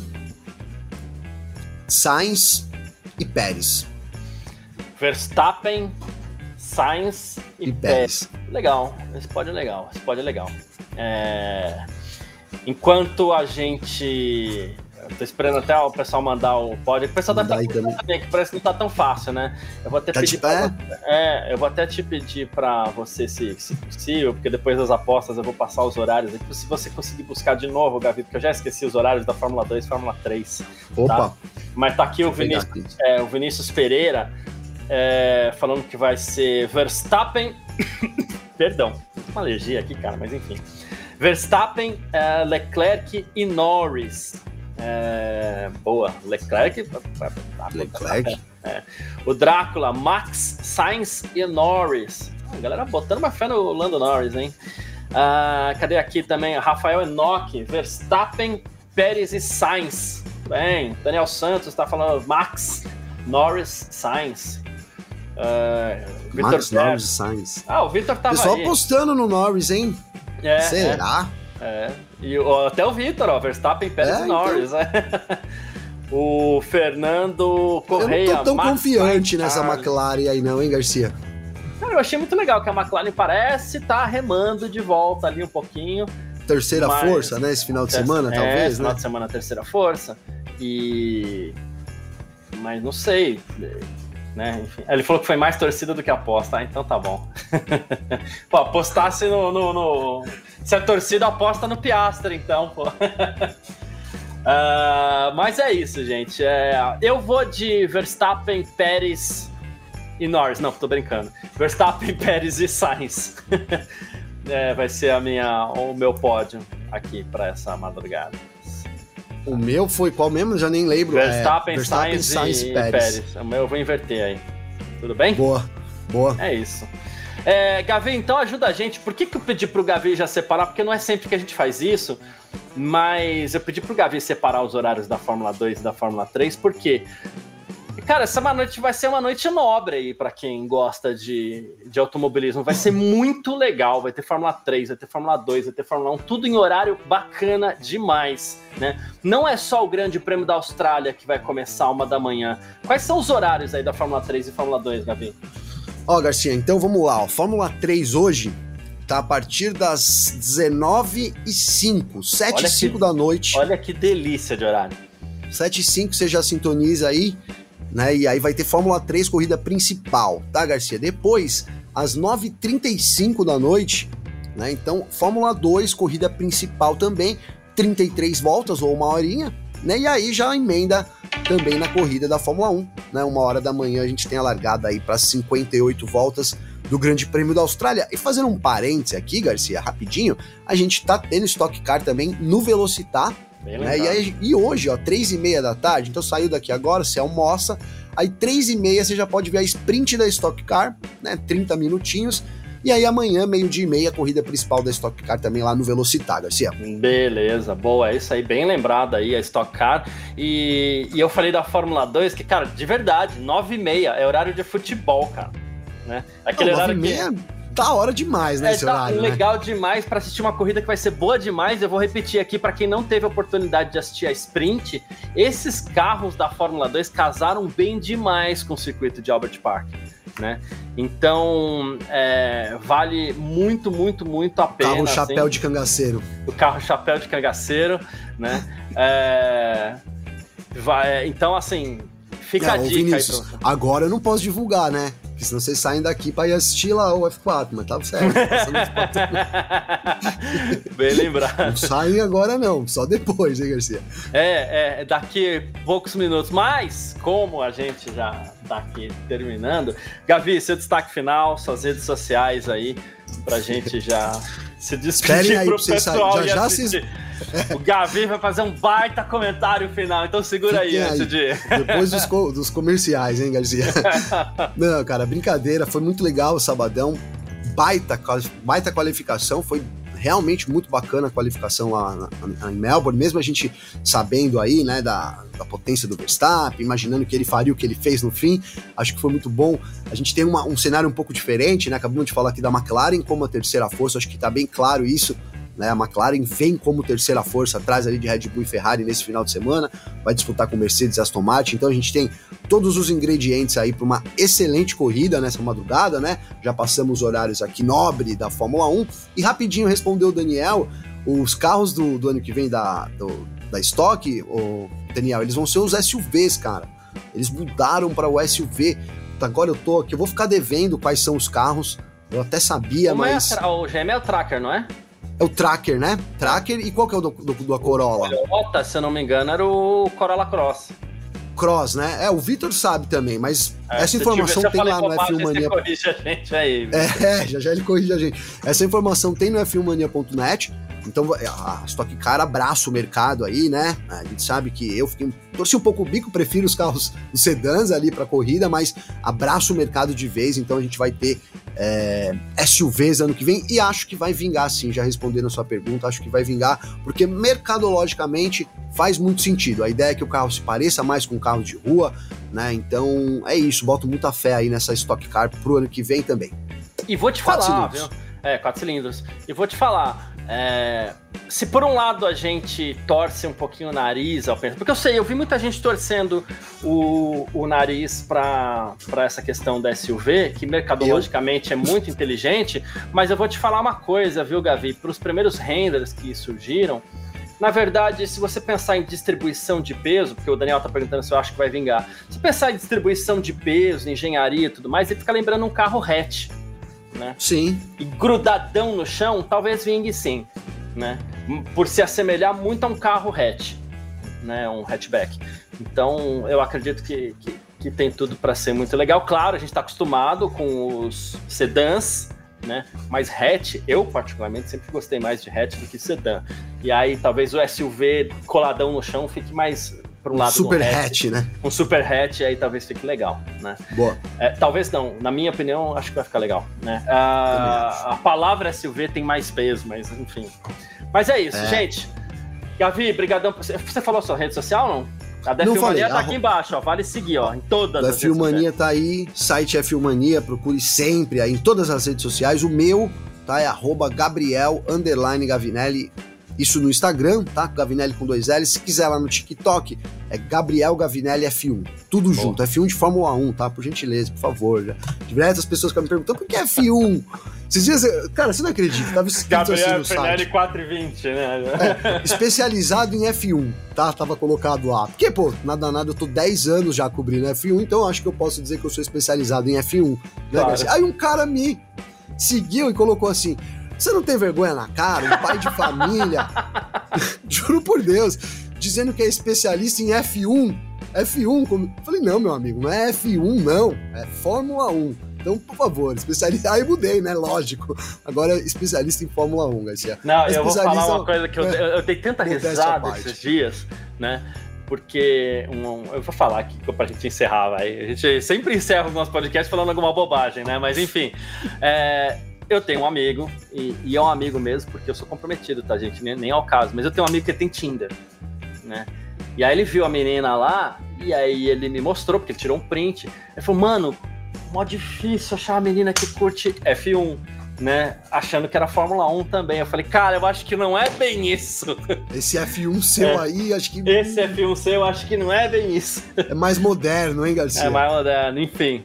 Sainz e Pérez. Verstappen, Sainz e, e Pérez. Pérez. Legal, esse pódio é legal, esse pódio é legal. É... Enquanto a gente... Eu tô esperando até o pessoal mandar o pódio. O pessoal deve estar também, que parece que não tá tão fácil, né? Eu vou até tá pedir pra... É, eu vou até te pedir pra você, se, se possível, porque depois das apostas eu vou passar os horários aqui, se você conseguir buscar de novo, Gavi, porque eu já esqueci os horários da Fórmula dois e Fórmula três. Opa! Tá? Mas tá aqui o Vinícius, é, o Vinícius Pereira, é, falando que vai ser Verstappen... Perdão, uma alergia aqui, cara, mas enfim. Verstappen, é, Leclerc e Norris. É, boa, Leclerc. Leclerc. É. O Drácula, Max, Sainz e Norris. A galera botando uma fé no Lando Norris, hein? Ah, cadê aqui também? Rafael Enoch, Verstappen, Pérez e Sainz. Bem, Daniel Santos está falando Max, Norris, Sainz. Uh, Max, Norris e Sainz. Ah, o Victor tava Pessoal aí. apostando no Norris, hein? É, Será? É, é. E ó, até o Vitor, ó, Verstappen, Pérez É, e Norris, então... né? O Fernando Correia. Eu não tô tão Max confiante nessa Charles. McLaren aí não, hein, Garcia? Cara, eu achei muito legal que a McLaren parece estar tá remando de volta ali um pouquinho. Terceira mas... força, né? Esse final de semana, é, talvez, final né? de semana, terceira força. E... Mas não sei... Né? Enfim, ele falou que foi mais torcida do que aposta, ah, então tá bom. Pô, apostasse no, no, no... Se a torcida aposta no Piastri, então, pô. Uh, mas é isso, gente. É, eu vou de Verstappen, Pérez e Norris. Não, tô brincando. Verstappen, Pérez e Sainz. É, vai ser a minha, o meu pódio aqui para essa madrugada. O meu foi qual mesmo? Já nem lembro. Verstappen, é, Verstappen Sainz, Sainz e, e Pérez. Pérez. O meu eu vou inverter aí. Tudo bem? Boa, boa. É isso. É, Gavi, então ajuda a gente. Por que, que eu pedi pro Gavi já separar? Porque não é sempre que a gente faz isso, mas eu pedi pro Gavi separar os horários da Fórmula dois e da Fórmula três, porque, cara, essa noite vai ser uma noite nobre aí pra quem gosta de, de automobilismo. Vai ser muito legal. Vai ter Fórmula três, vai ter Fórmula dois, vai ter Fórmula um, tudo em horário bacana demais, né? Não é só o Grande Prêmio da Austrália que vai começar uma da manhã. Quais são os horários aí da Fórmula três e Fórmula dois, Gavi? Ó, Garcia, então vamos lá. Ó. Fórmula três hoje tá a partir das dezenove e cinco, sete e cinco da noite. Olha que delícia de horário. sete e cinco você já sintoniza aí, né? E aí vai ter Fórmula três, corrida principal, tá, Garcia? Depois, às nove e trinta e cinco da noite, né? Então, Fórmula dois, corrida principal também, trinta e três voltas ou uma horinha, né? E aí já emenda também na corrida da Fórmula um, né? Uma hora da manhã a gente tem a largada aí para cinquenta e oito voltas do Grande Prêmio da Austrália. E fazendo um parêntese aqui, Garcia, rapidinho, a gente tá tendo Stock Car também no Velocitar, né? E, aí, e hoje, ó, três e meia da tarde, então saiu daqui agora, você almoça, aí três e meia você já pode ver a sprint da Stock Car, né? trinta minutinhos. E aí amanhã, meio-dia e meia, a corrida principal da Stock Car também lá no Velocitar, Garcia. Beleza, boa, é isso aí, bem lembrado aí, a Stock Car. E, e eu falei da Fórmula dois, que, cara, de verdade, nove e meia é horário de futebol, cara. Né? Aquele Não, horário nove e meia que... tá hora demais, né, é, esse tá horário, legal né? demais para assistir uma corrida que vai ser boa demais. Eu vou repetir aqui para quem não teve a oportunidade de assistir a sprint, esses carros da Fórmula dois casaram bem demais com o circuito de Albert Park, né? Então é, vale muito, muito, muito a pena. Carro chapéu assim, de cangaceiro. o carro chapéu de cangaceiro, né? é, vai, então assim, fica É, a ô, dica Vinícius, aí pro... agora eu não posso divulgar, né? Porque senão vocês saem daqui pra ir assistir lá o F quatro, mas tá certo. Bem lembrado. Não saem agora não, só depois, hein, Garcia? É, é, daqui poucos minutos. Mas, como a gente já tá aqui terminando, Gavi, seu destaque final, suas redes sociais aí, pra gente já se despedir aí pro pra vocês pessoal saírem. e Já já assistir. O Gavi vai fazer um baita comentário final, então segura Fiquem aí, aí, antes de... Depois dos, co- dos comerciais, hein, Garcia? Não, cara, brincadeira, foi muito legal o sabadão, baita, quali- baita qualificação, foi realmente muito bacana a qualificação lá na, na, em Melbourne, mesmo a gente sabendo aí, né, da, da potência do Verstappen, imaginando que ele faria o que ele fez no fim, acho que foi muito bom. A gente tem uma, um cenário um pouco diferente, né, acabamos de falar aqui da McLaren como a terceira força, acho que tá bem claro isso, né, a McLaren vem como terceira força atrás ali de Red Bull e Ferrari nesse final de semana, vai disputar com Mercedes e Aston Martin, então a gente tem todos os ingredientes aí para uma excelente corrida nessa madrugada, né? Já passamos os horários aqui nobre da Fórmula um, e rapidinho respondeu o Daniel, os carros do, do ano que vem da, do, da Stock, o Daniel, eles vão ser os S U Vs, cara, eles mudaram para o S U V, agora eu tô aqui, eu vou ficar devendo quais são os carros, eu até sabia, Como mas... é a, o G M é o Tracker, não é? É o Tracker, né? Tracker, e qual que é o do, do, do Corolla? O Toyota, se eu não me engano, era o Corolla Cross. Cross, né? É, o Vitor sabe também, mas É, essa informação tiver, tem lá no bobagem, F um Mania. você corrige a gente aí. É, já já ele corrige a gente. Essa informação tem no F um Mania ponto net. Então a Stock Car abraça o mercado aí, né? A gente sabe que eu fiquei, torci um pouco o bico, prefiro os carros, os sedãs ali para corrida, mas abraça o mercado de vez. Então a gente vai ter é, S U Vs ano que vem e acho que vai vingar sim, já respondendo a sua pergunta, acho que vai vingar, porque mercadologicamente faz muito sentido. A ideia é que o carro se pareça mais com um carro de rua, né? Então é isso, boto muita fé aí nessa Stock Car pro ano que vem também. E vou te Quatro falar, segundos. viu? É, quatro cilindros. E vou te falar, é, se por um lado a gente torce um pouquinho o nariz, ao pensar, porque eu sei, eu vi muita gente torcendo o, o nariz para essa questão da S U V, que mercadologicamente eu... é muito inteligente, mas eu vou te falar uma coisa, viu, Gavi? Para os primeiros renders que surgiram, na verdade, se você pensar em distribuição de peso, porque o Daniel tá perguntando se eu acho que vai vingar, se pensar em distribuição de peso, engenharia e tudo mais, ele fica lembrando um carro hatch, né? Sim. E grudadão no chão, talvez vingue sim, né? Por se assemelhar muito a um carro hatch, né? Um hatchback. Então, eu acredito que, que, que tem tudo para ser muito legal. Claro, a gente está acostumado com os sedãs, né? Mas hatch, eu particularmente sempre gostei mais de hatch do que sedã. E aí talvez o S U V coladão no chão fique mais para um lado super do hatch, hatch, né? Um super hatch, aí talvez fique legal, né? Boa. É, talvez não, na minha opinião, acho que vai ficar legal, né? A, a palavra S U V tem mais peso, mas enfim. Mas é isso, é. gente. Gavi, brigadão. Você falou a sua rede social, não? A da F um Mania tá aqui embaixo, ó. Vale seguir, ó. Em todas as redes sociais. A F um Mania tá aí, site F um Mania, procure sempre aí em todas as redes sociais. O meu, tá? É arroba Gabriel underline Gavinelli. Isso no Instagram, tá? Gavinelli com dois L's. Se quiser lá no TikTok, é Gabriel Gavinelli F um. Tudo Bom. junto. F um de Fórmula um, tá? Por gentileza, por favor. Já. Diversas pessoas que me perguntam por que F um? Esses dias, cara, você não acredita, tava escrito Gabriel assim no Gavinelli site. quatro e vinte, né? É, especializado em F um, tá? Tava colocado lá. Porque, pô, nada, nada, eu tô dez anos já cobrindo F um, então acho que eu posso dizer que eu sou especializado em F um. Né, claro. Aí um cara me seguiu e colocou assim: você não tem vergonha na cara? Um pai de família, juro por Deus, dizendo que é especialista em F um. F um, como... eu falei, não, meu amigo, não é F um, não. É Fórmula um. Então, por favor, especialista... Aí mudei, né? Lógico. Agora é especialista em Fórmula um, Garcia. Não, eu vou falar uma coisa que eu, é, eu dei tanta risada esses dias, né? Porque, um, eu vou falar aqui pra gente encerrar, vai. A gente sempre encerra o nosso podcast falando alguma bobagem, né? Mas, enfim... É... Eu tenho um amigo, e, e é um amigo mesmo, porque eu sou comprometido, tá, gente? Nem, nem ao caso, mas eu tenho um amigo que tem Tinder, né? E aí ele viu a menina lá, e aí ele me mostrou, porque ele tirou um print. Ele falou, mano, mó difícil achar uma menina que curte F um, né? Achando que era Fórmula um também. Eu falei, cara, eu acho que não é bem isso. Esse F um seu é. aí, acho que... Esse F um seu, eu acho que não é bem isso. É mais moderno, hein, Garcia? É mais moderno, enfim.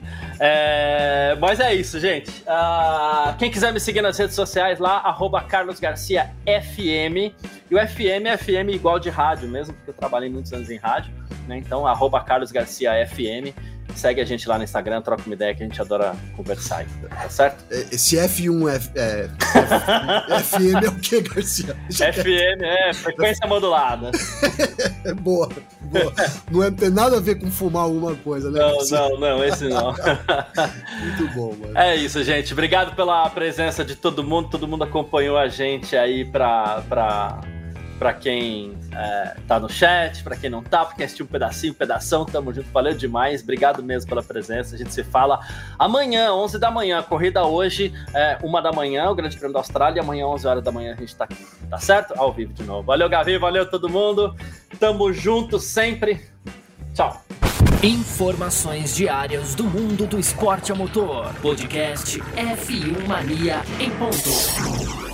É... Mas é isso, gente. Uh... Quem quiser me seguir nas redes sociais lá, arroba Carlos Garcia F M. E o F M é F M igual de rádio mesmo, porque eu trabalhei muitos anos em rádio, né? Então, arroba Carlos Garcia F M. Segue a gente lá no Instagram, troca uma ideia que a gente adora conversar, tá certo? Esse F um é, é, é F M é o que, Garcia? F M é frequência modulada. É boa, boa. Não é, tem nada a ver com fumar alguma coisa, né? Não, Garcia? não, não, esse não. Muito bom, mano. É isso, gente. Obrigado pela presença de todo mundo. Todo mundo acompanhou a gente aí pra... pra... Pra quem é, tá no chat, pra quem não tá, pra quem assistiu um pedacinho, um pedação, tamo junto, valeu demais, obrigado mesmo pela presença, a gente se fala amanhã, onze da manhã, corrida hoje, é, uma da manhã, o Grande Prêmio da Austrália, amanhã, onze horas da manhã, a gente tá aqui, tá certo? Ao vivo de novo. Valeu, Gavi, valeu todo mundo, tamo junto sempre, tchau. Informações diárias do mundo do esporte a motor, podcast F um Mania em ponto.